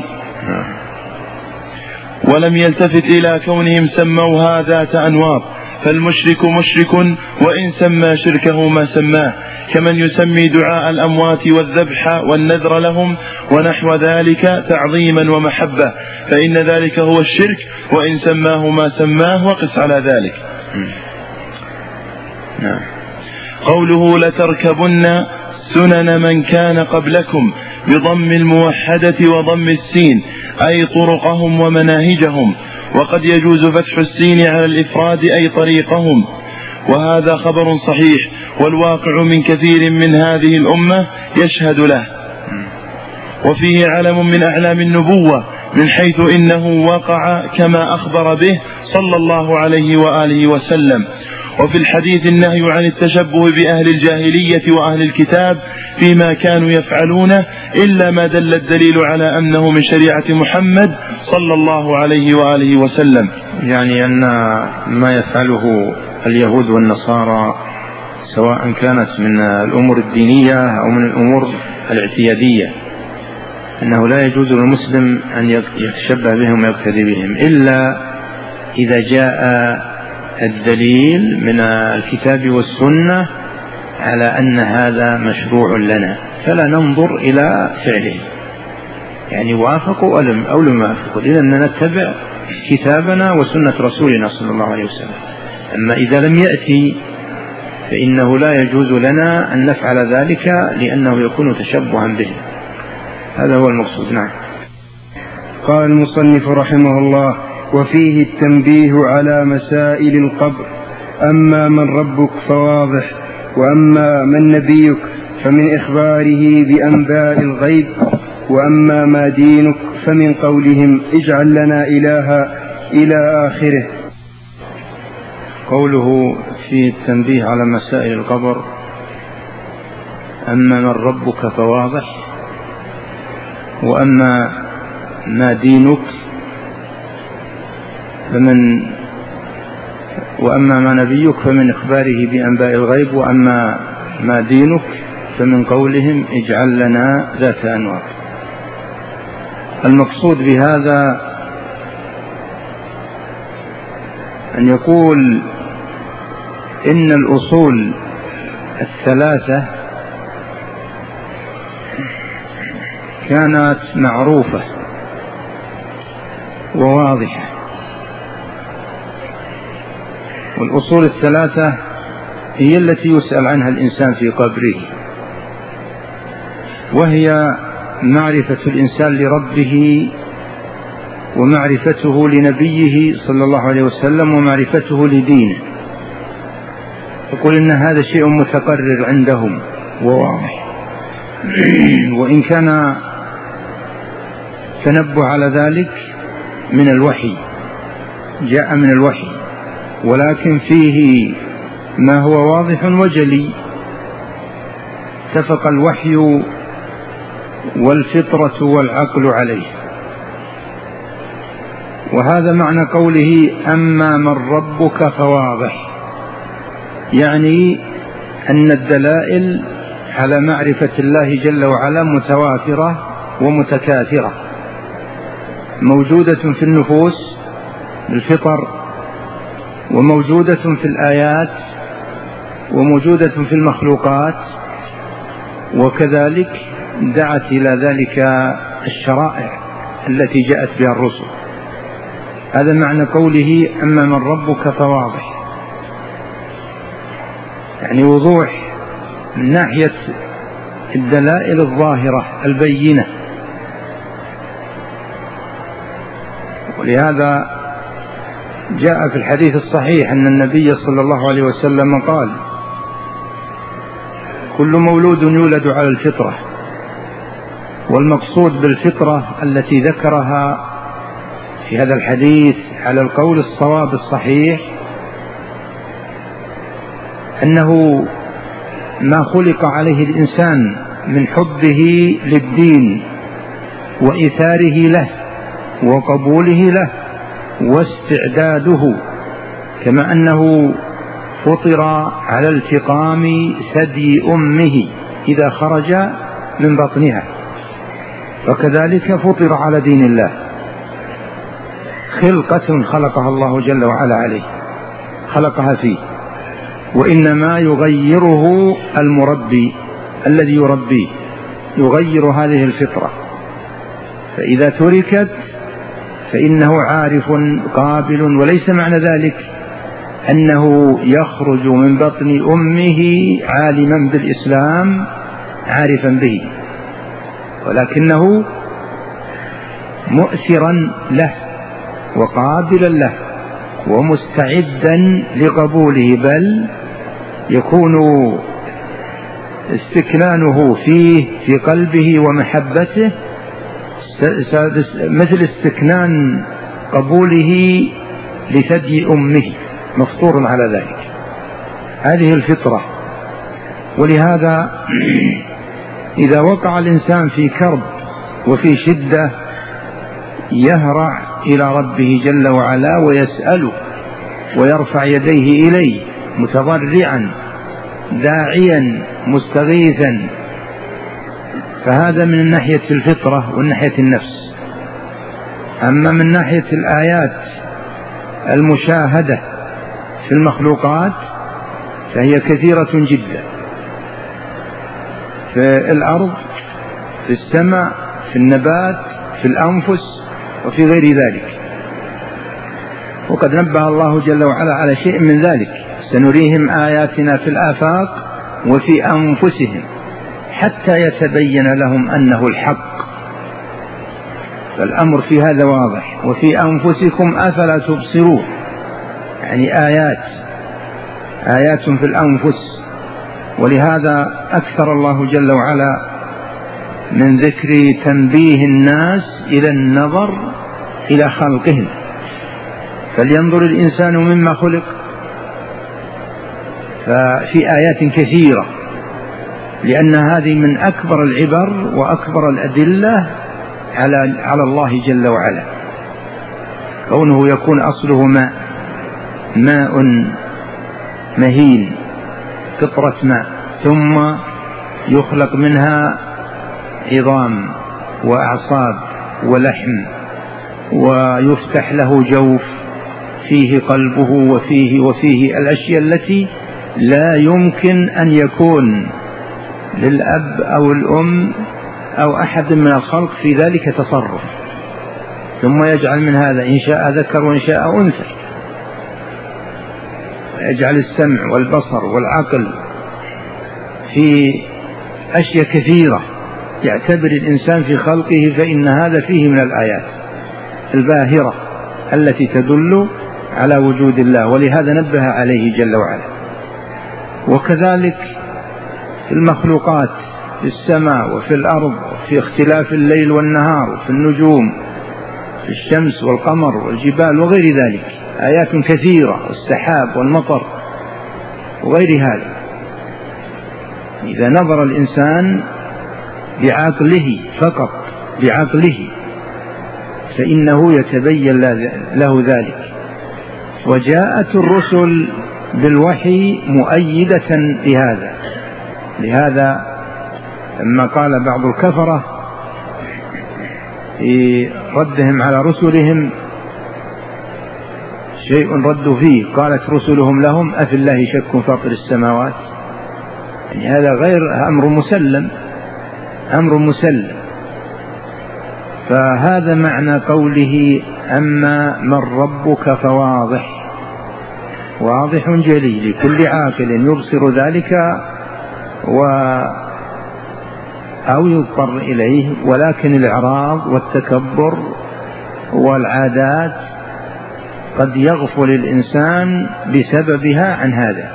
ولم يلتفت إلى كونهم سموها ذات أنواط، فالمشرك مشرك وإن سمى شركه ما سماه، كمن يسمي دعاء الأموات والذبح والنذر لهم ونحو ذلك تعظيما ومحبة، فإن ذلك هو الشرك وإن سماه ما سماه، وقس على ذلك. قوله: لتركبن سنن من كان قبلكم بضم الموحدة وضم السين، أي طرقهم ومناهجهم، وقد يجوز فتح السين على الإفراد أي طريقهم، وهذا خبر صحيح، والواقع من كثير من هذه الأمة يشهد له، وفيه علم من أعلام النبوة من حيث إنه وقع كما أخبر به صلى الله عليه وآله وسلم. وفي الحديث النهي عن التشبه بأهل الجاهلية وأهل الكتاب فيما كانوا يفعلونه، إلا ما دل الدليل على أنه من شريعة محمد صلى الله عليه وآله وسلم. يعني أن ما يفعله اليهود والنصارى سواء كانت من الأمور الدينية أو من الأمور الاعتيادية، أنه لا يجوز للمسلم أن يتشبه بهم ويقتدي بهم إلا إذا جاء الدليل من الكتاب والسنة على أن هذا مشروع لنا، فلا ننظر إلى فعله، يعني وافقوا أو لم يوافقوا، لأننا نتبع كتابنا وسنة رسولنا صلى الله عليه وسلم. أما إذا لم يأتي فإنه لا يجوز لنا أن نفعل ذلك لأنه يكون تشبها به. هذا هو المقصود. نعم. قال المصنف رحمه الله: وفيه التنبيه على مسائل القبر. أما من ربك فواضح، وأما من نبيك فمن إخباره بأنباء الغيب، وأما ما دينك فمن قولهم اجعل لنا إلها إلى آخره. قوله فيه التنبيه على مسائل القبر: أما من ربك فواضح، وأما ما دينك وأما ما نبيك فمن إخباره بأنباء الغيب، وأما ما دينك فمن قولهم اجعل لنا ذات أنوار. المقصود بهذا أن يقول إن الأصول الثلاثة كانت معروفة وواضحة، والأصول الثلاثة هي التي يسأل عنها الإنسان في قبره، وهي معرفة الإنسان لربه، ومعرفته لنبيه صلى الله عليه وسلم، ومعرفته لدينه. يقول إن هذا شيء متقرر عندهم وواضح، وإن كان تنبه على ذلك من الوحي، جاء من الوحي، ولكن فيه ما هو واضح وجلي، اتفق الوحي والفطرة والعقل عليه. وهذا معنى قوله أما من ربك فواضح، يعني أن الدلائل على معرفة الله جل وعلا متوافرة ومتكاثرة، موجودة في النفوس بالفطر، وموجودة في الآيات، وموجودة في المخلوقات، وكذلك دعت إلى ذلك الشرائع التي جاءت بها الرسل. هذا معنى قوله أما من ربك فواضح، يعني وضوح من ناحية الدلائل الظاهرة البينة. ولهذا جاء في الحديث الصحيح أن النبي صلى الله عليه وسلم قال: كل مولود يولد على الفطرة. والمقصود بالفطرة التي ذكرها في هذا الحديث على القول الصواب الصحيح أنه ما خلق عليه الإنسان من حبه للدين وإيثاره له وقبوله له واستعداده، كما أنه فطر على التقام ثدي أمه إذا خرج من بطنها، فكذلك فطر على دين الله، خلقة خلقها الله جل وعلا عليه، خلقها فيه، وإنما يغيره المربي الذي يربيه، يغير هذه الفطرة، فإذا تركت فإنه عارف قابل. وليس معنى ذلك أنه يخرج من بطن أمه عالما بالإسلام عارفا به، ولكنه مؤثرا له وقابلا له ومستعدا لقبوله، بل يكون استكنانه فيه في قلبه ومحبته مثل استكنان قبوله لثدي أمه، مفطور على ذلك. هذه الفطرة. ولهذا إذا وقع الإنسان في كرب وفي شدة يهرع إلى ربه جل وعلا ويسأله ويرفع يديه إليه متضرعا داعيا مستغيثا، فهذا من ناحية الفطرة ومن ناحية النفس. أما من ناحية الآيات المشاهدة في المخلوقات فهي كثيرة جدا، في الأرض، في السماء، في النبات، في الأنفس، وفي غير ذلك. وقد نبه الله جل وعلا على شيء من ذلك: سنريهم آياتنا في الآفاق وفي أنفسهم حتى يتبين لهم أنه الحق. فالأمر في هذا واضح. وفي أنفسكم أفلا تبصرون، يعني آيات في الأنفس. ولهذا أكثر الله جل وعلا من ذكر تنبيه الناس إلى النظر إلى خلقهم. فلينظر الإنسان مما خلق. ففي آيات كثيرة، لأن هذه من أكبر العبر وأكبر الأدلة على الله جل وعلا. كونه يكون أصله ماء مهين، قطرة ماء، ثم يخلق منها عظام وأعصاب ولحم، ويفتح له جوف فيه قلبه وفيه الأشياء التي لا يمكن أن يكون للأب أو الأم أو أحد من الخلق في ذلك تصرف. ثم يجعل من هذا إن شاء ذكر وإن شاء أنثى، يجعل السمع والبصر والعقل في أشياء كثيرة يعتبر الإنسان في خلقه، فإن هذا فيه من الآيات الباهرة التي تدل على وجود الله. ولهذا نبه عليه جل وعلا. وكذلك في المخلوقات، في السماء وفي الأرض، في اختلاف الليل والنهار، وفي النجوم، في الشمس والقمر والجبال وغير ذلك آيات كثيرة، والسحاب والمطر وغير هذا. إذا نظر الإنسان بعقله فقط، بعقله، فإنه يتبين له ذلك. وجاءت الرسل بالوحي مؤيدة لهذا. لهذا لما قال بعض الكفرة في ردهم على رسلهم شيء ردوا فيه، قالت رسلهم لهم أفي الله شك فاطر السماوات. يعني هذا غير أمر مسلم. فهذا معنى قوله أما من ربك فواضح، واضح جلي لكل عاقل يبصر ذلك أو يضطر إليه. ولكن الإعراض والتكبر والعادات قد يغفل الإنسان بسببها عن هذا.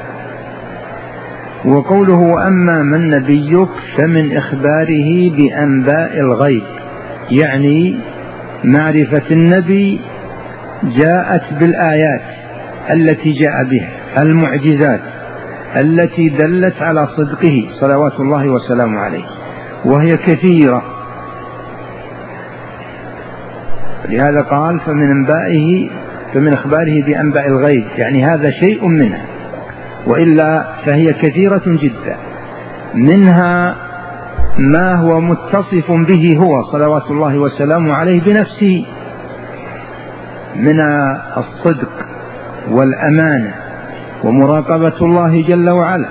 وقوله أما من نبيك فمن إخباره بأنباء الغيب، يعني معرفة النبي جاءت بالآيات التي جاء بها، المعجزات التي دلت على صدقه صلوات الله وسلامه عليه، وهي كثيرة. لهذا قال فمن إخباره بأنباء الغيب، يعني هذا شيء منها، وإلا فهي كثيرة جدا. منها ما هو متصف به هو صلوات الله وسلامه عليه بنفسه من الصدق والأمانة ومراقبة الله جل وعلا.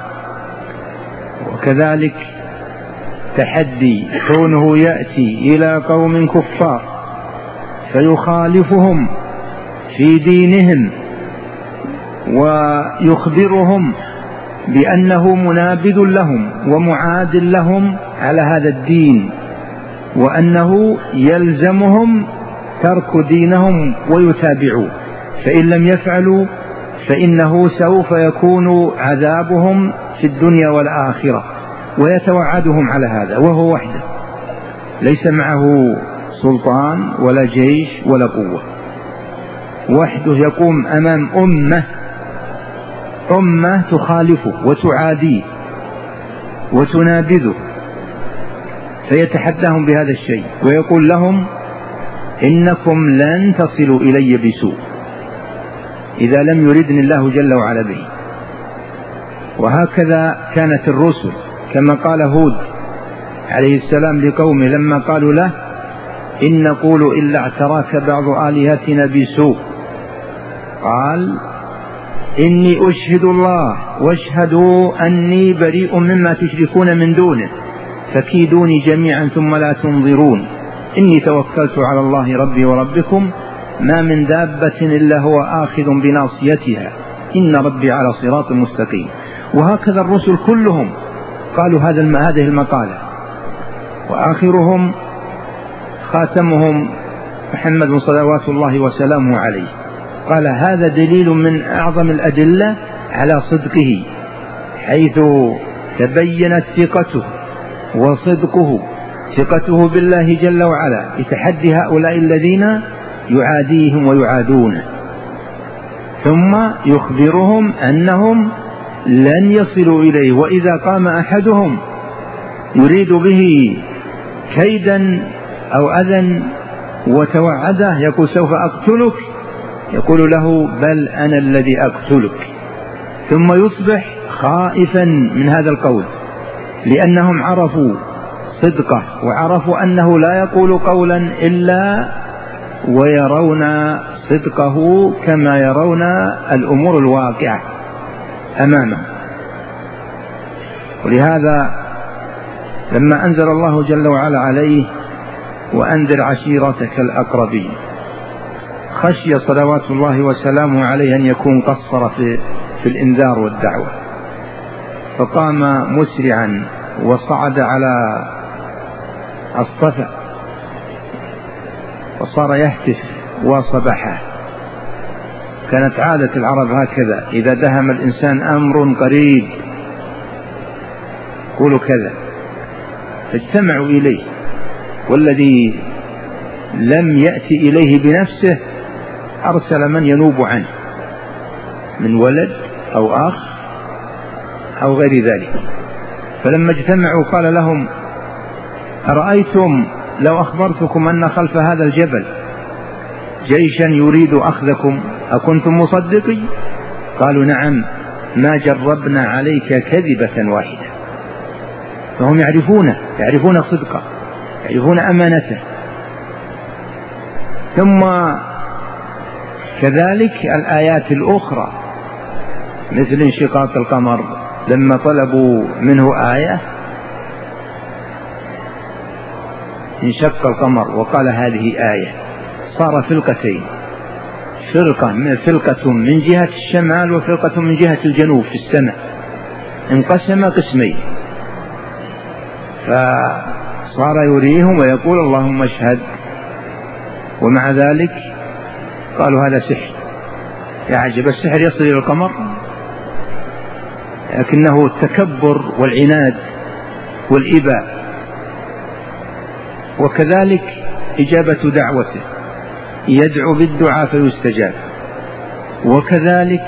وكذلك تحدي كونه يأتي إلى قوم كفار فيخالفهم في دينهم ويخبرهم بأنه منابذ لهم ومعاد لهم على هذا الدين، وأنه يلزمهم تركوا دينهم ويتابعوا، فإن لم يفعلوا فإنه سوف يكون عذابهم في الدنيا والآخرة، ويتوعدهم على هذا وهو وحده ليس معه سلطان ولا جيش ولا قوة، وحده يقوم أمام أمة تخالفه وتعاديه وتنابذه، فيتحداهم بهذا الشيء ويقول لهم إنكم لن تصلوا إلي بسوء إذا لم يردني الله جل وعلا به. وهكذا كانت الرسل، كما قال هود عليه السلام لقومه لما قالوا له إن نقول إلا اعتراك بعض آلهتنا بسوء، قال إني أشهد الله واشهدوا أني بريء مما تشركون من دونه فكيدوني جميعا ثم لا تنظرون إني توكلت على الله ربي وربكم ما من دابة إلا هو آخذ بناصيتها إن ربي على صراط مستقيم. وهكذا الرسل كلهم قالوا هذه المقالة، وآخرهم خاتمهم محمد صلوات الله وسلامه عليه قال هذا دليل من أعظم الأدلة على صدقه، حيث تبينت ثقته وصدقه، ثقته بالله جل وعلا لتحدي هؤلاء الذين يعاديهم ويعادونه، ثم يخبرهم أنهم لن يصلوا إليه، وإذا قام أحدهم يريد به كيدا أو أذى وتوعده يقول سوف أقتلك، يقول له بل أنا الذي أقتلك، ثم يصبح خائفا من هذا القول لأنهم عرفوا صدقه وعرفوا أنه لا يقول قولا إلا ويرون صدقه كما يرون الأمور الواقعة أمامه. ولهذا لما أنزل الله جل وعلا عليه وأنذر عشيرتك الأقربين خشي صلوات الله وسلامه عليه أن يكون قصر في الإنذار والدعوة، فقام مسرعا وصعد على الصفا وصار يهتف وصبحه. كانت عادة العرب هكذا، إذا دهم الإنسان أمر قريب قولوا كذا، فاجتمعوا إليه، والذي لم يأتي إليه بنفسه أرسل من ينوب عنه من ولد أو أخ أو غير ذلك. فلما اجتمعوا قال لهم أرأيتم لو أخبرتكم أن خلف هذا الجبل جيشا يريد أخذكم أكنتم مصدقي؟ قالوا نعم ما جربنا عليك كذبة واحدة. فهم يعرفون صدقه، يعرفون أمانته. ثم كذلك الآيات الأخرى مثل انشقاق القمر، لما طلبوا منه آية انشق القمر وقال هذه آية، صار فرقتين، فرقة من جهة الشمال وفرقة من جهة الجنوب في السماء، انقسم قسمين، فصار يريهم ويقول اللهم اشهد، ومع ذلك قالوا هذا سحر. يا عجب، السحر يصل إلى القمر، لكنه التكبر والعناد والإباء. وكذلك إجابة دعوته، يدعو بالدعاء فيستجاب. وكذلك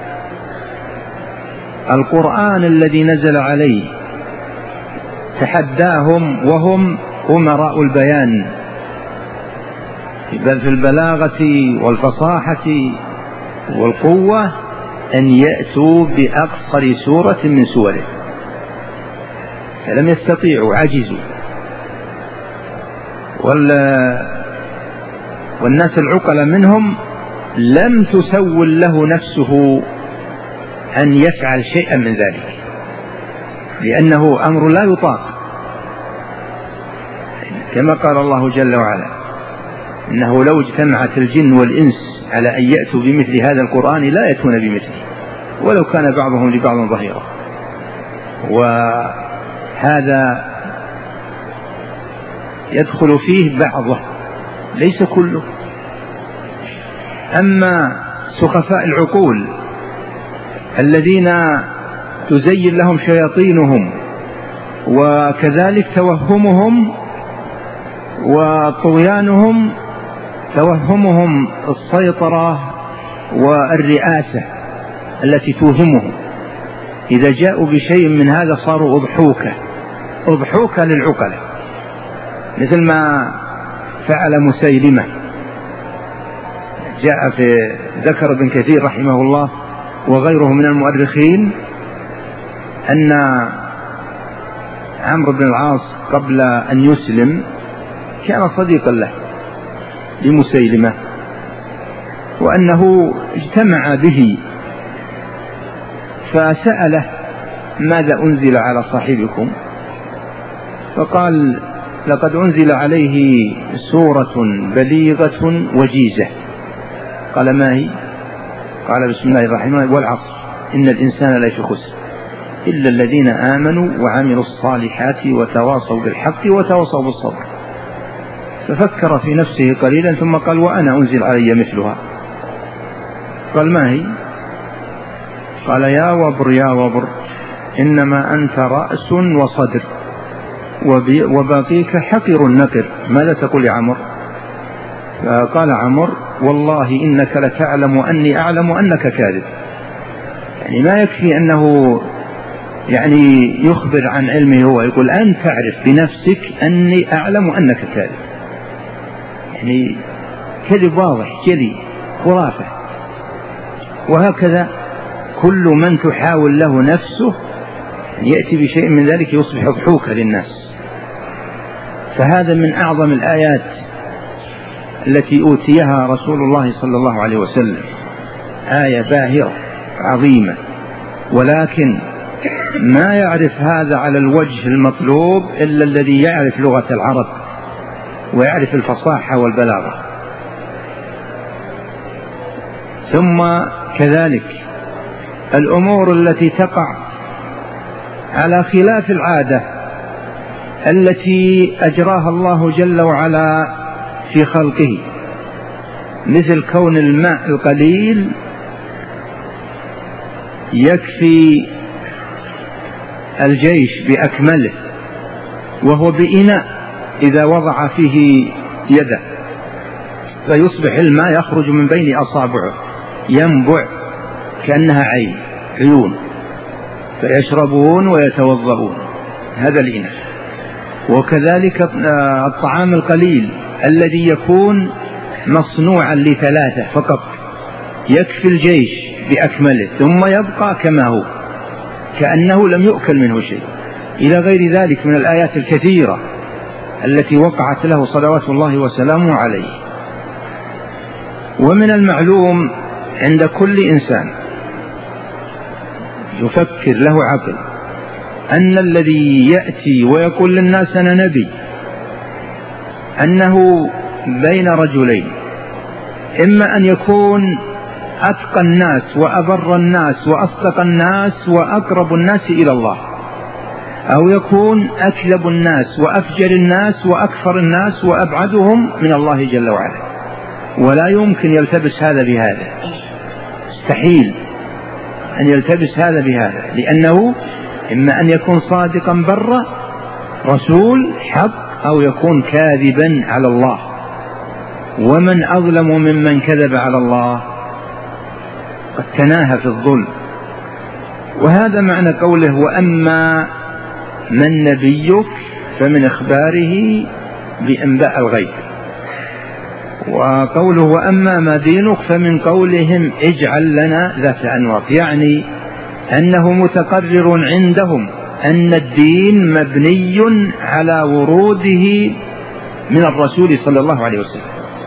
القرآن الذي نزل عليه تحداهم وهم أمراء البيان بل في البلاغة والفصاحة والقوة أن يأتوا بأقصر سورة من سوره، فلم يستطيعوا، عجزوا. والناس العقل منهم لم تسول له نفسه أن يفعل شيئا من ذلك، لأنه أمر لا يطاق، كما قال الله جل وعلا إنه لو اجتمعت الجن والإنس على أن يأتوا بمثل هذا القرآن لا يأتون بمثله ولو كان بعضهم لبعض ظهيرا. وهذا يدخل فيه بعضه ليس كله، أما سخفاء العقول الذين تزين لهم شياطينهم وكذلك توهمهم وطغيانهم، توهمهم السيطرة والرئاسة التي توهمهم، إذا جاءوا بشيء من هذا صاروا أضحوكة للعقلاء، مثل ما فعل مسيلمة. جاء في ذكر ابن كثير رحمه الله وغيره من المؤرخين أن عمرو بن العاص قبل أن يسلم كان صديقا له لمسيلمة، وأنه اجتمع به فسأله ماذا أنزل على صاحبكم؟ فقال لقد أنزل عليه سورة بليغة وجيزة. قال ما هي؟ قال بسم الله الرحمن الرحيم والعصر إن الإنسان لفي خسر إلا الذين آمنوا وعملوا الصالحات وتواصوا بالحق وتواصوا بالصبر. ففكر في نفسه قليلا ثم قال وأنا أنزل علي مثلها. قال ما هي؟ قال يا وبر يا وبر إنما أنت رأس وصدر وباقيك حقر نقر، ماذا تقول يا عمر؟ فقال عمر والله إنك لتعلم أني أعلم أنك كاذب. يعني ما يكفي أنه يعني يخبر عن علمه، هو يقول أنت تعرف بنفسك أني أعلم أنك كاذب، يعني كذب واضح جلي خرافة. وهكذا كل من تحاول له نفسه يأتي بشيء من ذلك يصبح ضحوكا للناس. فهذا من أعظم الآيات التي أوتيها رسول الله صلى الله عليه وسلم، آية باهرة عظيمة، ولكن ما يعرف هذا على الوجه المطلوب إلا الذي يعرف لغة العرب ويعرف الفصاحة والبلاغة. ثم كذلك الأمور التي تقع على خلاف العادة التي أجراها الله جل وعلا في خلقه، مثل كون الماء القليل يكفي الجيش بأكمله وهو بإناء إذا وضع فيه يده فيصبح الماء يخرج من بين أصابعه ينبع كأنها عيون، فيشربون ويتوضؤون، هذا الإناء. وكذلك الطعام القليل الذي يكون مصنوعا ل3 فقط يكفي الجيش بأكمله ثم يبقى كما هو كأنه لم يؤكل منه شيء، إلى غير ذلك من الآيات الكثيرة التي وقعت له صلوات الله وسلامه عليه. ومن المعلوم عند كل إنسان يفكر له عقل أن الذي يأتي ويقول للناس أنا نبي أنه بين رجلين، إما أن يكون أتقى الناس وأبر الناس وأصدق الناس وأقرب الناس إلى الله، أو يكون أكذب الناس وأفجر الناس وأكفر الناس وأبعدهم من الله جل وعلا، ولا يمكن يلتبس هذا بهذا، مستحيل أن يلتبس هذا بهذا، لأنه إما أن يكون صادقا برا رسول حق أو يكون كاذبا على الله، ومن أظلم ممن كذب على الله قد تناهى في الظلم. وهذا معنى قوله وأما من نبيك فمن إخباره بأنباء الغيب، وقوله وأما ما دينك فمن قولهم اجعل لنا ذات أنواط، يعني أنه متقرر عندهم أن الدين مبني على وروده من الرسول صلى الله عليه وسلم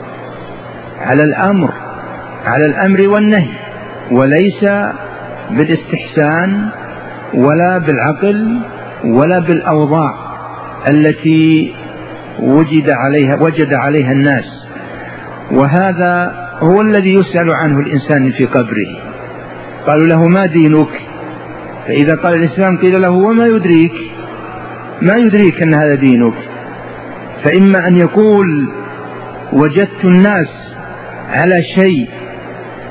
على الأمر والنهي، وليس بالاستحسان ولا بالعقل ولا بالأوضاع التي وجد عليها الناس. وهذا هو الذي يسأل عنه الإنسان في قبره. قالوا له ما دينك؟ فإذا قال الإسلام قيل له وما يدريك؟ ما يدريك أن هذا دينك؟ فإما أن يقول وجدت الناس على شيء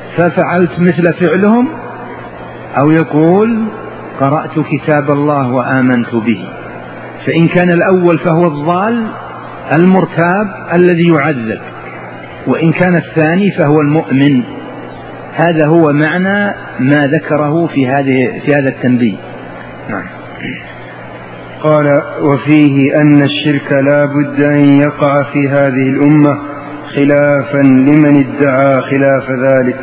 ففعلت مثل فعلهم، أو يقول قرأت كتاب الله وآمنت به. فإن كان الأول فهو الضال المرتاب الذي يعذب، وإن كان الثاني فهو المؤمن. هذا هو معنى ما ذكره في هذا التنبيه. نعم. قال: وفيه أن الشرك لا بد أن يقع في هذه الأمة خلافا لمن ادعى خلاف ذلك.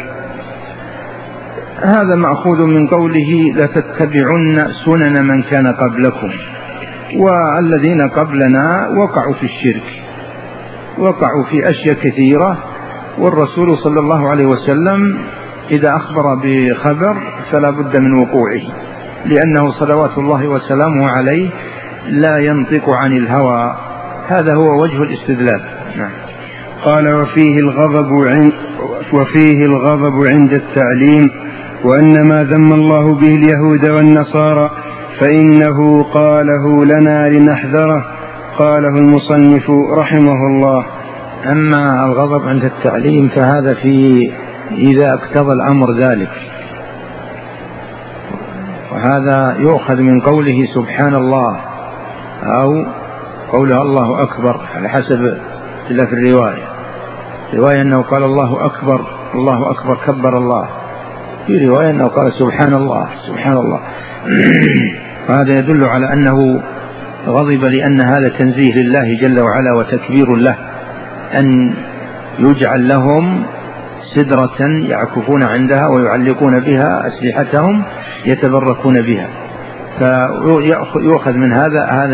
هذا مأخوذ من قوله: لتتبعن سنن من كان قبلكم. والذين قبلنا وقعوا في الشرك، وقعوا في أشياء كثيرة، والرسول صلى الله عليه وسلم إذا أخبر بخبر فلا بد من وقوعه، لأنه صلوات الله وسلامه عليه لا ينطق عن الهوى. هذا هو وجه الاستدلال. نعم. قال: وفيه الغضب عند التعليم، وأن ما ذم الله به اليهود والنصارى فإنه قاله لنا لنحذره. قاله المصنف رحمه الله. أما الغضب عند التعليم فهذا في إذا اقتضى الأمر ذلك، وهذا يؤخذ من قوله سبحان الله أو قوله الله أكبر، على حسب اختلاف الرواية. رواية أنه قال الله أكبر، الله أكبر كبر الله، في رواية أنه قال سبحان الله سبحان الله. هذا يدل على أنه غضب، لأن هذا تنزيه لله جل وعلا وتكبير له، أن يجعل لهم سدرة يعكفون عندها ويعلقون بها أسلحتهم يتبركون بها. فيؤخذ من هذا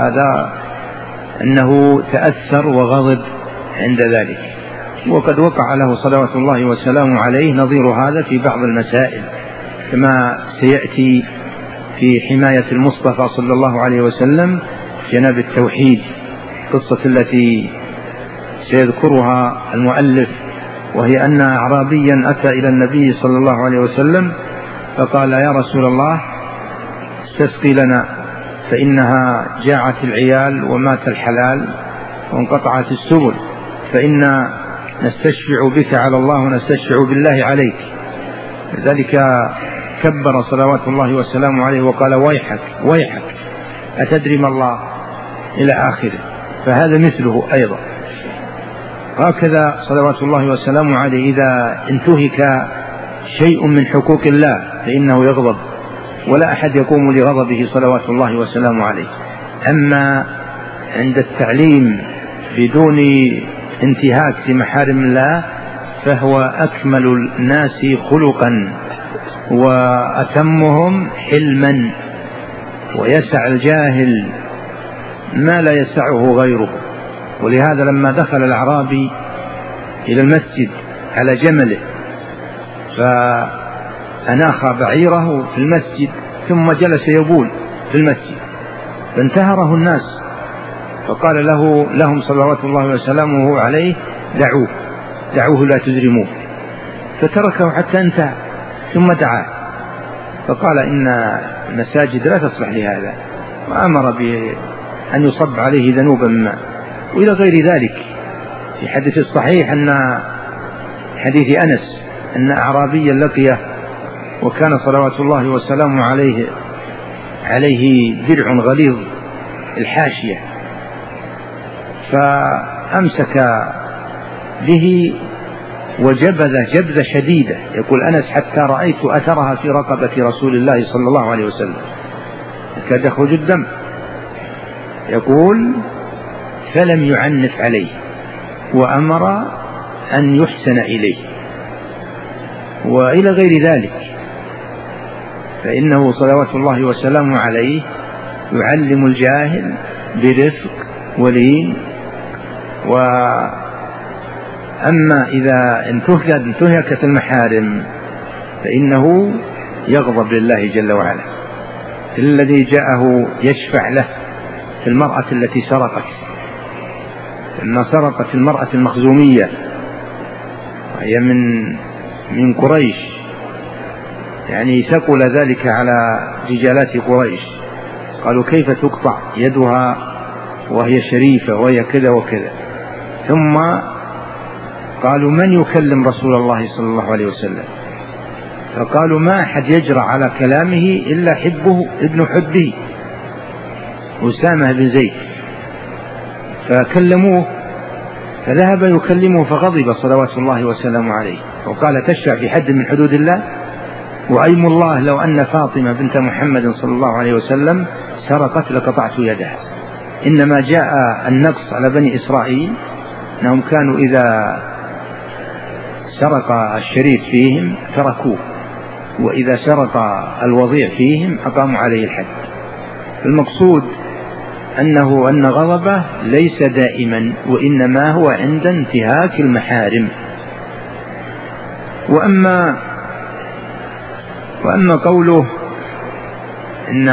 أنه تأثر وغضب عند ذلك. وقد وقع له صلوات الله وسلامه عليه نظير هذا في بعض المسائل، كما سيأتي في حماية المصطفى صلى الله عليه وسلم جناب التوحيد، قصة التي سيذكرها المؤلف، وهي أن أعرابيا أتى إلى النبي صلى الله عليه وسلم فقال: يا رسول الله استسقي لنا، فإنها جاعت العيال ومات الحلال وانقطعت السبل، فإنا نستشفع بك على الله ونستشفع بالله عليك. لذلك كبر صلوات الله وسلامه عليه وقال: ويحك ويحك أتدري ما الله، إلى آخره. فهذا مثله أيضا. هكذا صلوات الله وسلامه عليه إذا انتهك شيء من حقوق الله فإنه يغضب، ولا أحد يقوم لغضبه صلوات الله وسلامه عليه. أما عند التعليم بدون انتهاك لمحارم الله فهو أكمل الناس خلقا وأتمهم حلما، ويسع الجاهل ما لا يسعه غيره. ولهذا لما دخل الأعرابي إلى المسجد على جمله فأناخ بعيره في المسجد ثم جلس يبول في المسجد، فانتهره الناس، فقال لهم صلوات الله وسلامه عليه: دعوه لا تزرموه. فتركه حتى انتهى، ثم دعاه فقال: إن المساجد لا تصلح لهذا، وأمر بأن يصب عليه ذنوبا ما. وإلى غير ذلك في حديث الصحيح أن حديث أنس أن أعرابيا لقيه وكان صلوات الله وسلامه عليه درع غليظ الحاشية، فأمسك به وجبذ جبذة شديدة. يقول أنس: حتى رأيت أثرها في رقبة رسول الله صلى الله عليه وسلم، كاد يخرج الدم. يقول: فلم يعنف عليه وأمر أن يحسن إليه. وإلى غير ذلك فإنه صلوات الله وسلامه عليه يعلم الجاهل برفق ولين. وأما إذا انتهكت المحارم فإنه يغضب لله جل وعلا. الذي جاءه يشفع له في المرأة التي سرقت، لما سرقت المرأة المخزومية وهي من قريش، يعني ثقل ذلك على رجالات قريش، قالوا: كيف تقطع يدها وهي شريفة وهي كذا وكذا. ثم قالوا من يكلم رسول الله صلى الله عليه وسلم؟ فقالوا ما أحد يجرى على كلامه إلا حبه ابن حبه أسامة بن زيد. فكلموه فذهب يكلمه فغضب صلوات الله وسلامه عليه وقال تشفع في حد من حدود الله؟ وأيم الله لو أن فاطمة بنت محمد صلى الله عليه وسلم سرقت لقطعت يدها. إنما جاء النقص على بني إسرائيل أنهم كانوا إذا سرق الشريف فيهم تركوه، وإذا سرق الوضيع فيهم أقاموا عليه الحد. المقصود أن غضبه ليس دائما، وإنما هو عند انتهاك المحارم. وأما قوله إن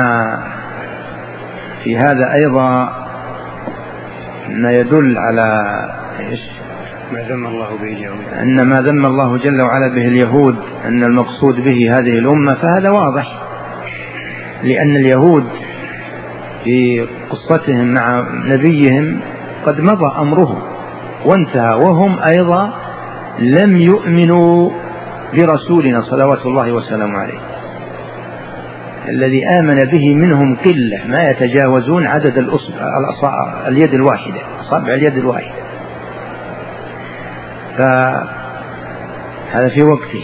في هذا أيضا أن يدل على ما ذم الله به اليهود، أن ما ذم الله جل وعلا به اليهود أن المقصود به هذه الأمة، فهذا واضح، لأن اليهود في قصتهم مع نبيهم قد مضى أمره وانتهى، وهم أيضا لم يؤمنوا برسولنا صلوات الله وسلامه عليه. الذي آمن به منهم قلة ما يتجاوزون عدد اليد الواحدة، أصابع اليد الواحدة. فهذا في وقته.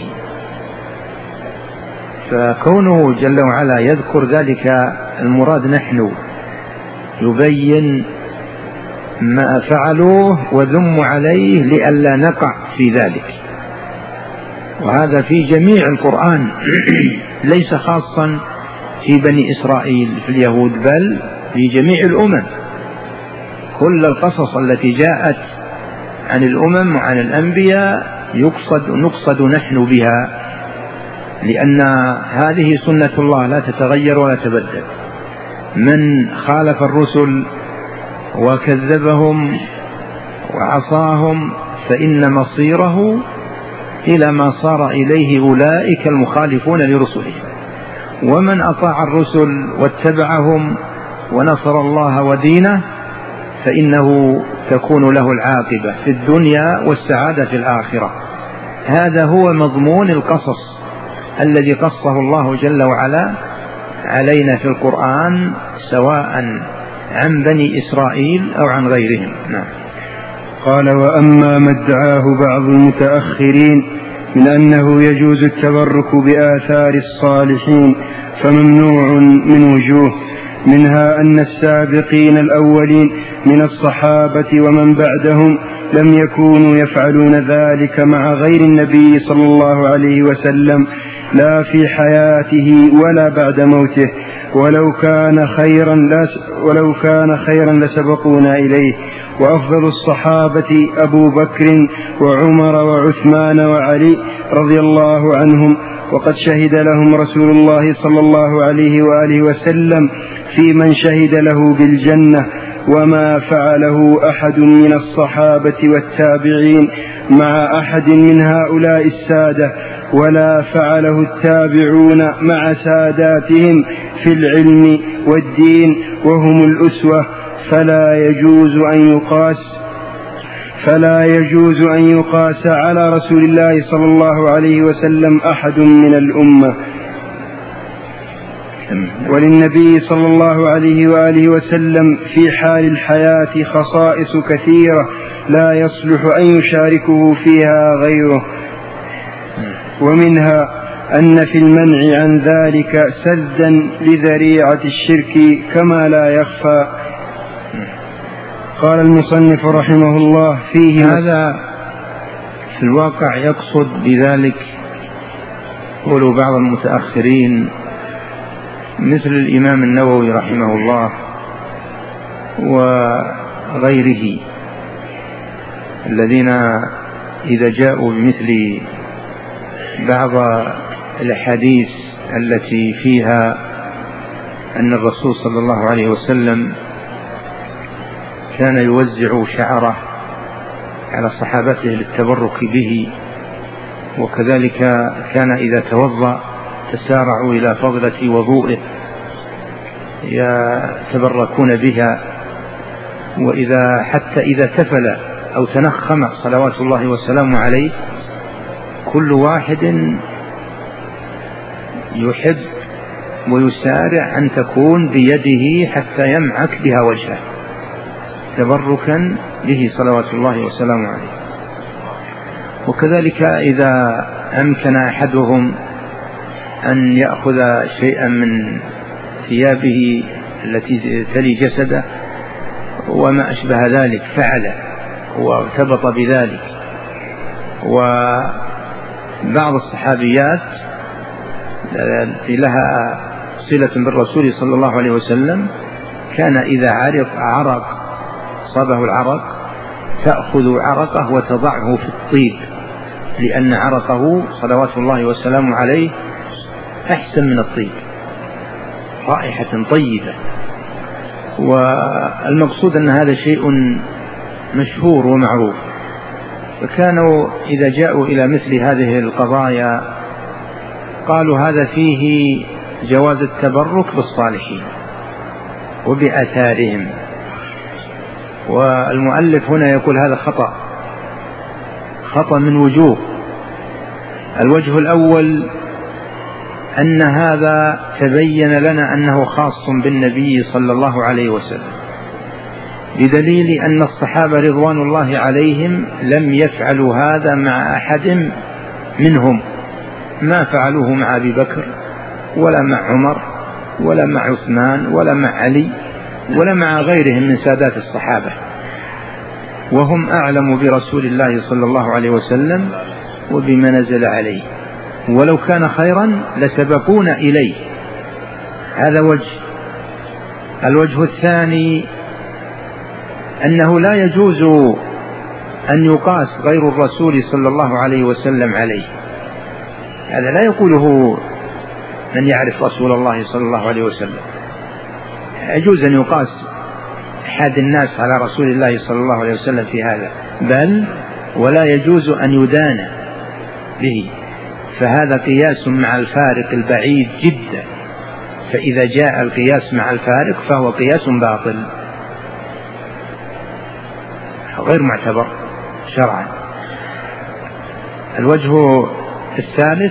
فكونه جل وعلا يذكر ذلك المراد نحن يبين ما فعلوه وذموا عليه لئلا نقع في ذلك. وهذا في جميع القرآن ليس خاصا في بني إسرائيل في اليهود، بل في جميع الأمم. كل القصص التي جاءت عن الأمم وعن الأنبياء نقصد نحن بها، لأن هذه سنة الله لا تتغير ولا تبدل. من خالف الرسل وكذبهم وعصاهم فإن مصيره إلى ما صار إليه أولئك المخالفون لرسلهم. ومن أطاع الرسل واتبعهم ونصر الله ودينه فإنه تكون له العاقبة في الدنيا والسعادة في الآخرة. هذا هو مضمون القصص الذي قصه الله جل وعلا علينا في القرآن، سواء عن بني إسرائيل أو عن غيرهم. نعم. قال: وأما ما ادعاه بعض المتأخرين من أنه يجوز التبرك بآثار الصالحين فممنوع من وجوه، منها أن السابقين الأولين من الصحابة ومن بعدهم لم يكونوا يفعلون ذلك مع غير النبي صلى الله عليه وسلم، لا في حياته ولا بعد موته، ولو كان خيرا لسبقونا إليه. وأفضل الصحابة أبو بكر وعمر وعثمان وعلي رضي الله عنهم، وقد شهد لهم رسول الله صلى الله عليه وآله وسلم في من شهد له بالجنة، وما فعله أحد من الصحابة والتابعين مع أحد من هؤلاء السادة، ولا فعله التابعون مع ساداتهم في العلم والدين وهم الأسوة، فلا يجوز أن يقاس على رسول الله صلى الله عليه وسلم أحد من الأمة. وللنبي صلى الله عليه وآله وسلم في حال الحياة خصائص كثيرة لا يصلح أن يشاركه فيها غيره، ومنها أن في المنع عن ذلك سدا لذريعة الشرك كما لا يخفى. قال المصنف رحمه الله: فيه هذا في الواقع يقصد بذلك قولوا بعض المتأخرين مثل الإمام النووي رحمه الله وغيره، الذين إذا جاءوا بمثل بعض الأحاديث التي فيها أن الرسول صلى الله عليه وسلم كان يوزع شعره على صحابته للتبرك به، وكذلك كان إذا توضأ تسارعوا إلى فضلة وضوئه يتبركون بها، وإذا حتى إذا تفل أو تنخم صلوات الله وسلامه عليه، كل واحد يحب ويسارع أن تكون بيده حتى يمعك بها وجهه تبركا به صلوات الله وسلامه عليه. وكذلك إذا أمكن أحدهم أن يأخذ شيئا من ثيابه التي تلي جسده وما أشبه ذلك فعله وارتبط بذلك. وبعض الصحابيات التي لها صلة بالرسول صلى الله عليه وسلم كان إذا عرق صابه العرق تأخذ عرقه وتضعه في الطيب، لأن عرقه صلوات الله وسلامه عليه أحسن من الطيب، رائحة طيبة. والمقصود أن هذا شيء مشهور ومعروف، فكانوا إذا جاءوا إلى مثل هذه القضايا قالوا هذا فيه جواز التبرك بالصالحين وبآثارهم. والمؤلف هنا يقول هذا خطأ من وجوه. الوجه الأول أن هذا تبين لنا أنه خاص بالنبي صلى الله عليه وسلم، بدليل أن الصحابة رضوان الله عليهم لم يفعلوا هذا مع أحد منهم، ما فعلوه مع أبي بكر ولا مع عمر ولا مع عثمان ولا مع علي ولا مع غيرهم من سادات الصحابة، وهم أعلم برسول الله صلى الله عليه وسلم وبما نزل عليه، ولو كان خيرا لسبقون إليه. هذا وجه. الوجه الثاني أنه لا يجوز أن يقاس غير الرسول صلى الله عليه وسلم عليه. هذا لا يقوله من يعرف رسول الله صلى الله عليه وسلم. يجوز أن يقاس أحد الناس على رسول الله صلى الله عليه وسلم في هذا، بل ولا يجوز أن يدان به، فهذا قياس مع الفارق البعيد جدا، فإذا جاء القياس مع الفارق فهو قياس باطل غير معتبر شرعا. الوجه الثالث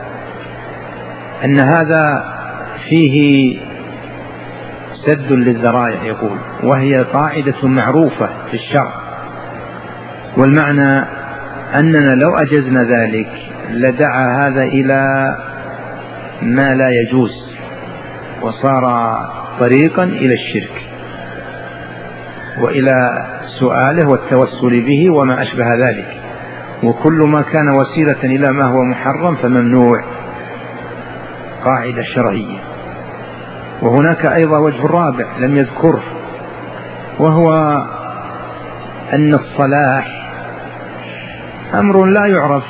أن هذا فيه سد للذرائع يقول، وهي قاعدة معروفة في الشرع، والمعنى أننا لو أجزنا ذلك لدعا هذا إلى ما لا يجوز وصار طريقا إلى الشرك وإلى سؤاله والتوسل به وما أشبه ذلك، وكل ما كان وسيلة إلى ما هو محرم فممنوع، قاعدة شرعية. وهناك أيضا وجه رابع لم يذكره، وهو أن الصلاح أمر لا يعرف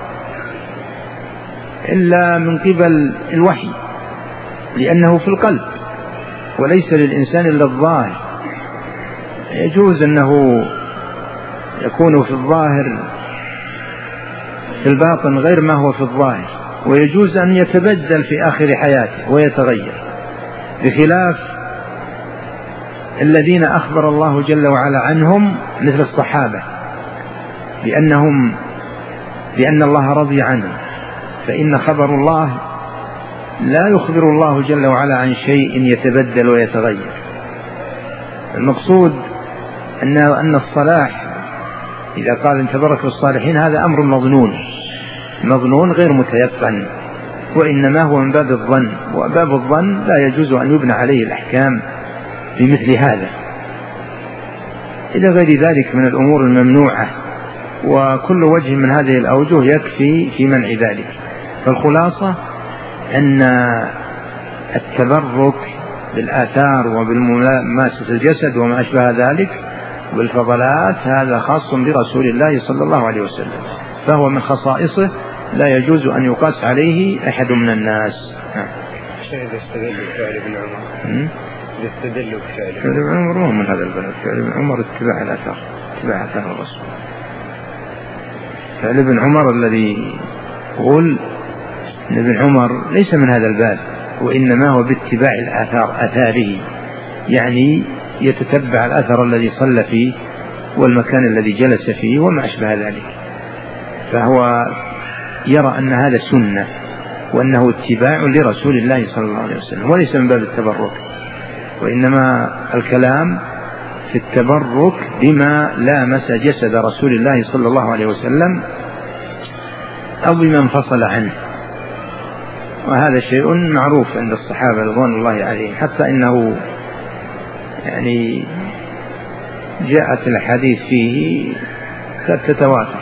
إلا من قبل الوحي، لأنه في القلب وليس للإنسان إلا الظاهر. يجوز أنه يكون في الظاهر في الباطن غير ما هو في الظاهر، ويجوز أن يتبدل في آخر حياته ويتغير، بخلاف الذين أخبر الله جل وعلا عنهم مثل الصحابة بأن الله رضي عنهم، فإن خبر الله لا يخبر الله جل وعلا عن شيء يتبدل ويتغير. المقصود أن الصلاح إذا قال إن تبرك بالصالحين هذا أمر مظنون غير متيقن، وإنما هو من باب الظن، وباب الظن لا يجوز أن يبنى عليه الأحكام بمثل هذا إلى غير ذلك من الأمور الممنوعة، وكل وجه من هذه الأوجه يكفي في منع ذلك. فالخلاصة أن التبرك بالآثار وبالمماسة الجسد وما أشبه ذلك بالفضلات هذا خاص برسول الله صلى الله عليه وسلم، فهو من خصائصه لا يجوز أن يقاس عليه أحد من الناس. يستدل بفعل ابن عمر، يستدل بفعل ابن عمر من هذا البلد، فعل ابن عمر اتباع الآثار، اتباع آثار الرسول. فعل ابن عمر الذي يقول ان ابن عمر ليس من هذا الباب، وإنما هو باتباع الآثار، آثاره يعني يتتبع الأثر الذي صلى فيه والمكان الذي جلس فيه وما أشبه ذلك. فهو يرى أن هذا سنة وأنه اتباع لرسول الله صلى الله عليه وسلم، وليس من باب التبرك، وإنما الكلام في التبرك بما لامس جسد رسول الله صلى الله عليه وسلم أو بما انفصل عنه، وهذا شيء معروف عند الصحابة رضوان الله عليهم، حتى إنه يعني جاءت الحديث فيه تتواتر.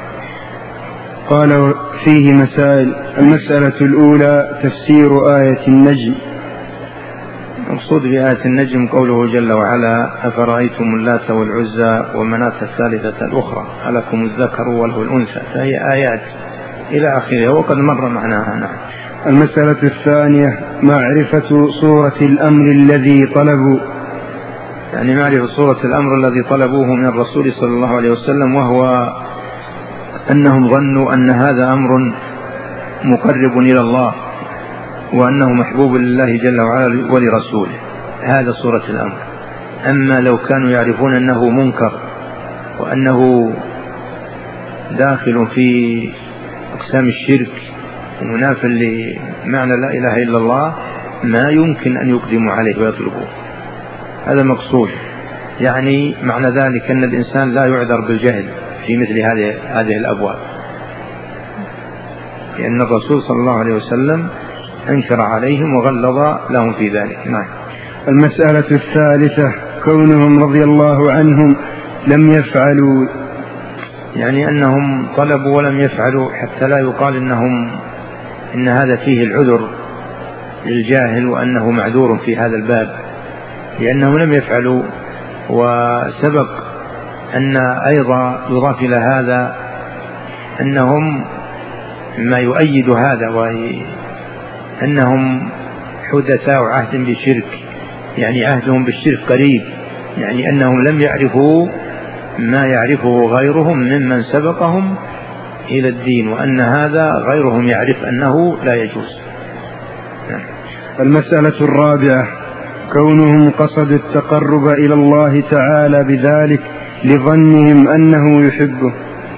قال فيه مسائل. المسألة الأولى تفسير آية النجم. المقصود بآية النجم قوله جل وعلا: أفرأيتم اللات والعزى ومناة الثالثة الأخرى ألكم الذكر وله الأنثى، فهي آيات إلى آخره وقد مر معناها. نعم. المسألة الثانية معرفة صورة الأمر الذي طلبوا، يعني معرفة صورة الأمر الذي طلبوه من الرسول صلى الله عليه وسلم، وهو أنهم ظنوا أن هذا أمر مقرب إلى الله وأنه محبوب لله جل وعلا ولرسوله، هذا صورة الأمر. أما لو كانوا يعرفون أنه منكر وأنه داخل في أقسام الشرك ومناف لمعنى لا إله إلا الله ما يمكن أن يقدموا عليه ويطلبوه، هذا مقصود. يعني معنى ذلك أن الإنسان لا يعذر بالجهل في مثل هذه الأبواب، لأن الرسول صلى الله عليه وسلم أنكر عليهم وغلظ لهم في ذلك. نعم. المسألة الثالثة كونهم رضي الله عنهم لم يفعلوا، يعني أنهم طلبوا ولم يفعلوا، حتى لا يقال إن هذا فيه العذر للجاهل وأنه معذور في هذا الباب، لأنهم لم يفعلوا. وسبق أن أيضا يضاف إلى هذا أنهم ما يؤيد هذا، وأنهم حدثاء عهد بالشرك، يعني عهدهم بالشرك قريب، يعني أنهم لم يعرفوا ما يعرفه غيرهم ممن سبقهم إلى الدين، وأن هذا غيرهم يعرف أنه لا يجوز. المسألة الرابعة كونهم قصدوا التقرب إلى الله تعالى بذلك لظنهم أنه يحبه،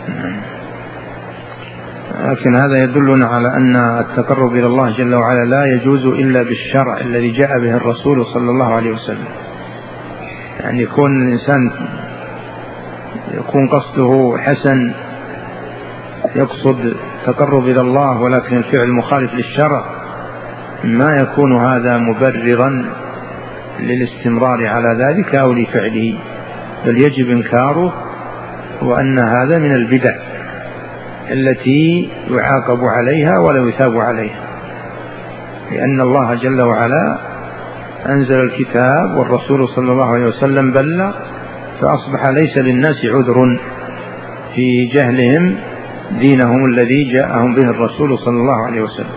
لكن هذا يدلنا على أن التقرب إلى الله جل وعلا لا يجوز إلا بالشرع الذي جاء به الرسول صلى الله عليه وسلم. يعني يكون الإنسان يكون قصده حسن، يقصد تقرب إلى الله، ولكن الفعل مخالف للشرع، ما يكون هذا مبررا للاستمرار على ذلك أو لفعله، بل يجب إنكاره، وأن هذا من البدع التي يعاقب عليها ولا يثاب عليها، لأن الله جل وعلا أنزل الكتاب والرسول صلى الله عليه وسلم بلغ، فأصبح ليس للناس عذر في جهلهم دينهم الذي جاءهم به الرسول صلى الله عليه وسلم.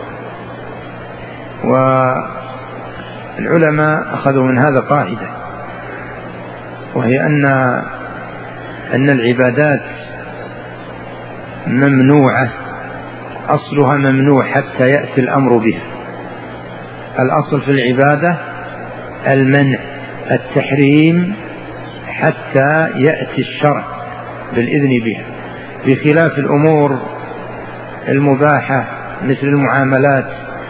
والعلماء أخذوا من هذا قاعدة، وهي أن العبادات ممنوعة، أصلها ممنوع حتى يأتي الأمر بها. الأصل في العبادة المنع، التحريم، حتى يأتي الشرع بالإذن بها، بخلاف الأمور المباحة مثل المعاملات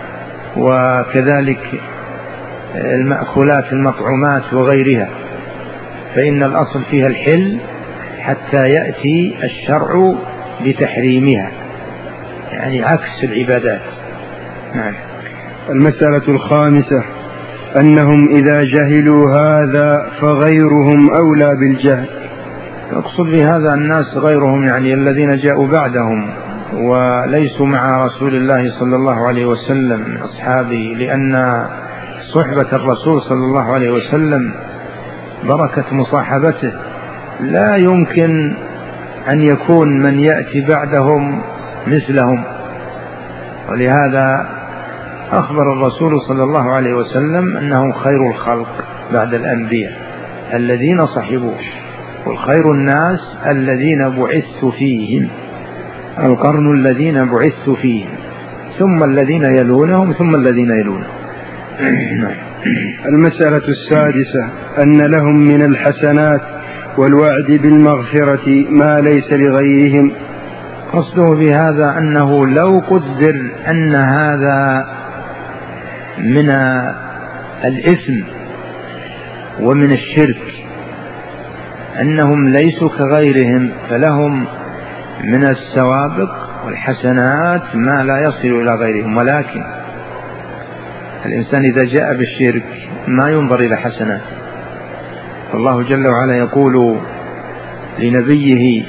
وكذلك المأكولات المطعومات وغيرها، فإن الأصل فيها الحل حتى يأتي الشرع بتحريمها، يعني عكس العبادات. نعم. المسألة الخامسة أنهم إذا جهلوا هذا فغيرهم أولى بالجهل. أقصد بهذا الناس غيرهم، يعني الذين جاءوا بعدهم وليسوا مع رسول الله صلى الله عليه وسلم من أصحابه، لأن صحبة الرسول صلى الله عليه وسلم بركة مصاحبته، لا يمكن أن يكون من يأتي بعدهم مثلهم. ولهذا أخبر الرسول صلى الله عليه وسلم أنهم خير الخلق بعد الأنبياء الذين صحبوه، والخير الناس الذين بعثت فيهم، القرن الذين بعثت فيهم، ثم الذين يلونهم، ثم الذين يلونهم. المسألة السادسة أن لهم من الحسنات والوعد بالمغفرة ما ليس لغيرهم. قصده بهذا أنه لو قدر أن هذا من الإثم ومن الشرك أنهم ليسوا كغيرهم، فلهم من السوابق والحسنات ما لا يصل إلى غيرهم، ولكن الإنسان إذا جاء بالشرك ما ينظر إلى حسناته. فالله جل وعلا يقول لنبيه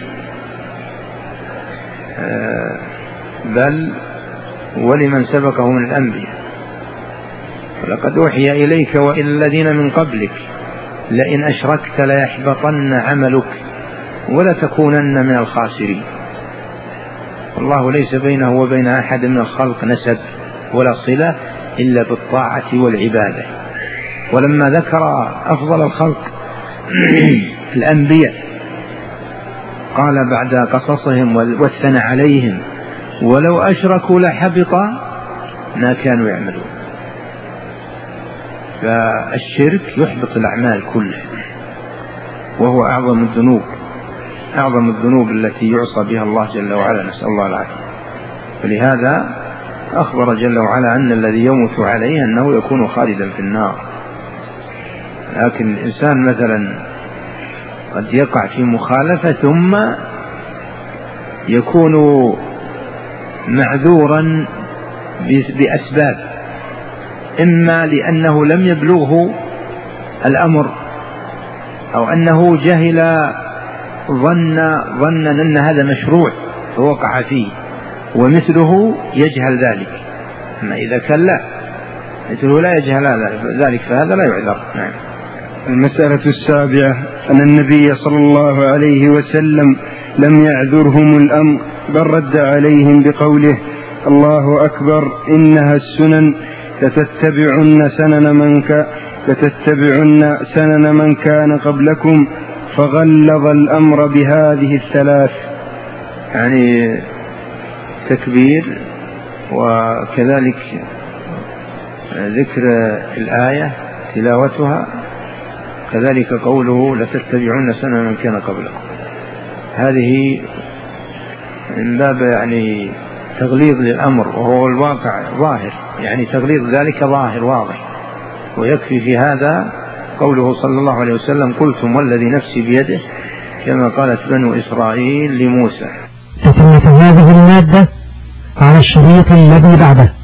بل ولمن سبقه من الأنبياء ولقد أوحي إليك وإلى الذين من قبلك لئن أشركت ليحبطن عملك ولتكونن من الخاسرين. الله ليس بينه وبين أحد من الخلق نسب ولا صلة إلا بالطاعة والعبادة. ولما ذكر أفضل الخلق الأنبياء قال بعد قصصهم والثنى عليهم ولو أشركوا لحبط ما كانوا يعملون. فالشرك يحبط الأعمال كلها، وهو أعظم الذنوب التي يعصى بها الله جل وعلا، نسأل الله العافية. فلهذا أخبر جل وعلا أن الذي يموت عليه أنه يكون خالدا في النار. لكن الإنسان مثلا قد يقع في مخالفة ثم يكون معذورا بأسباب، إما لأنه لم يبلغه الأمر أو أنه جهل ظنا أن هذا مشروع فوقع فيه، ومثله يجهل ذلك. أما إذا كان لا مثله لا يجهل ذلك فهذا لا يعذر. نعم. المسألة السابعة أن النبي صلى الله عليه وسلم لم يعذرهم الأمر بل رد عليهم بقوله الله أكبر إنها السنن لتتبعن سنن من كان قبلكم فغلظ الأمر بهذه الثلاث، يعني تكبير وكذلك ذكر الآية تلاوتها، كذلك قوله لتتبعن سنن من كان قبلكم. هذه من باب يعني تغليظ للأمر، وهو الواقع ظاهر، يعني تغليظ ذلك ظاهر واضح. ويكفي في هذا قوله صلى الله عليه وسلم قلتم والذي نفسي بيده كما قالت بنو إسرائيل لموسى. تتمة هذه المادة على الشريط الذي بعده.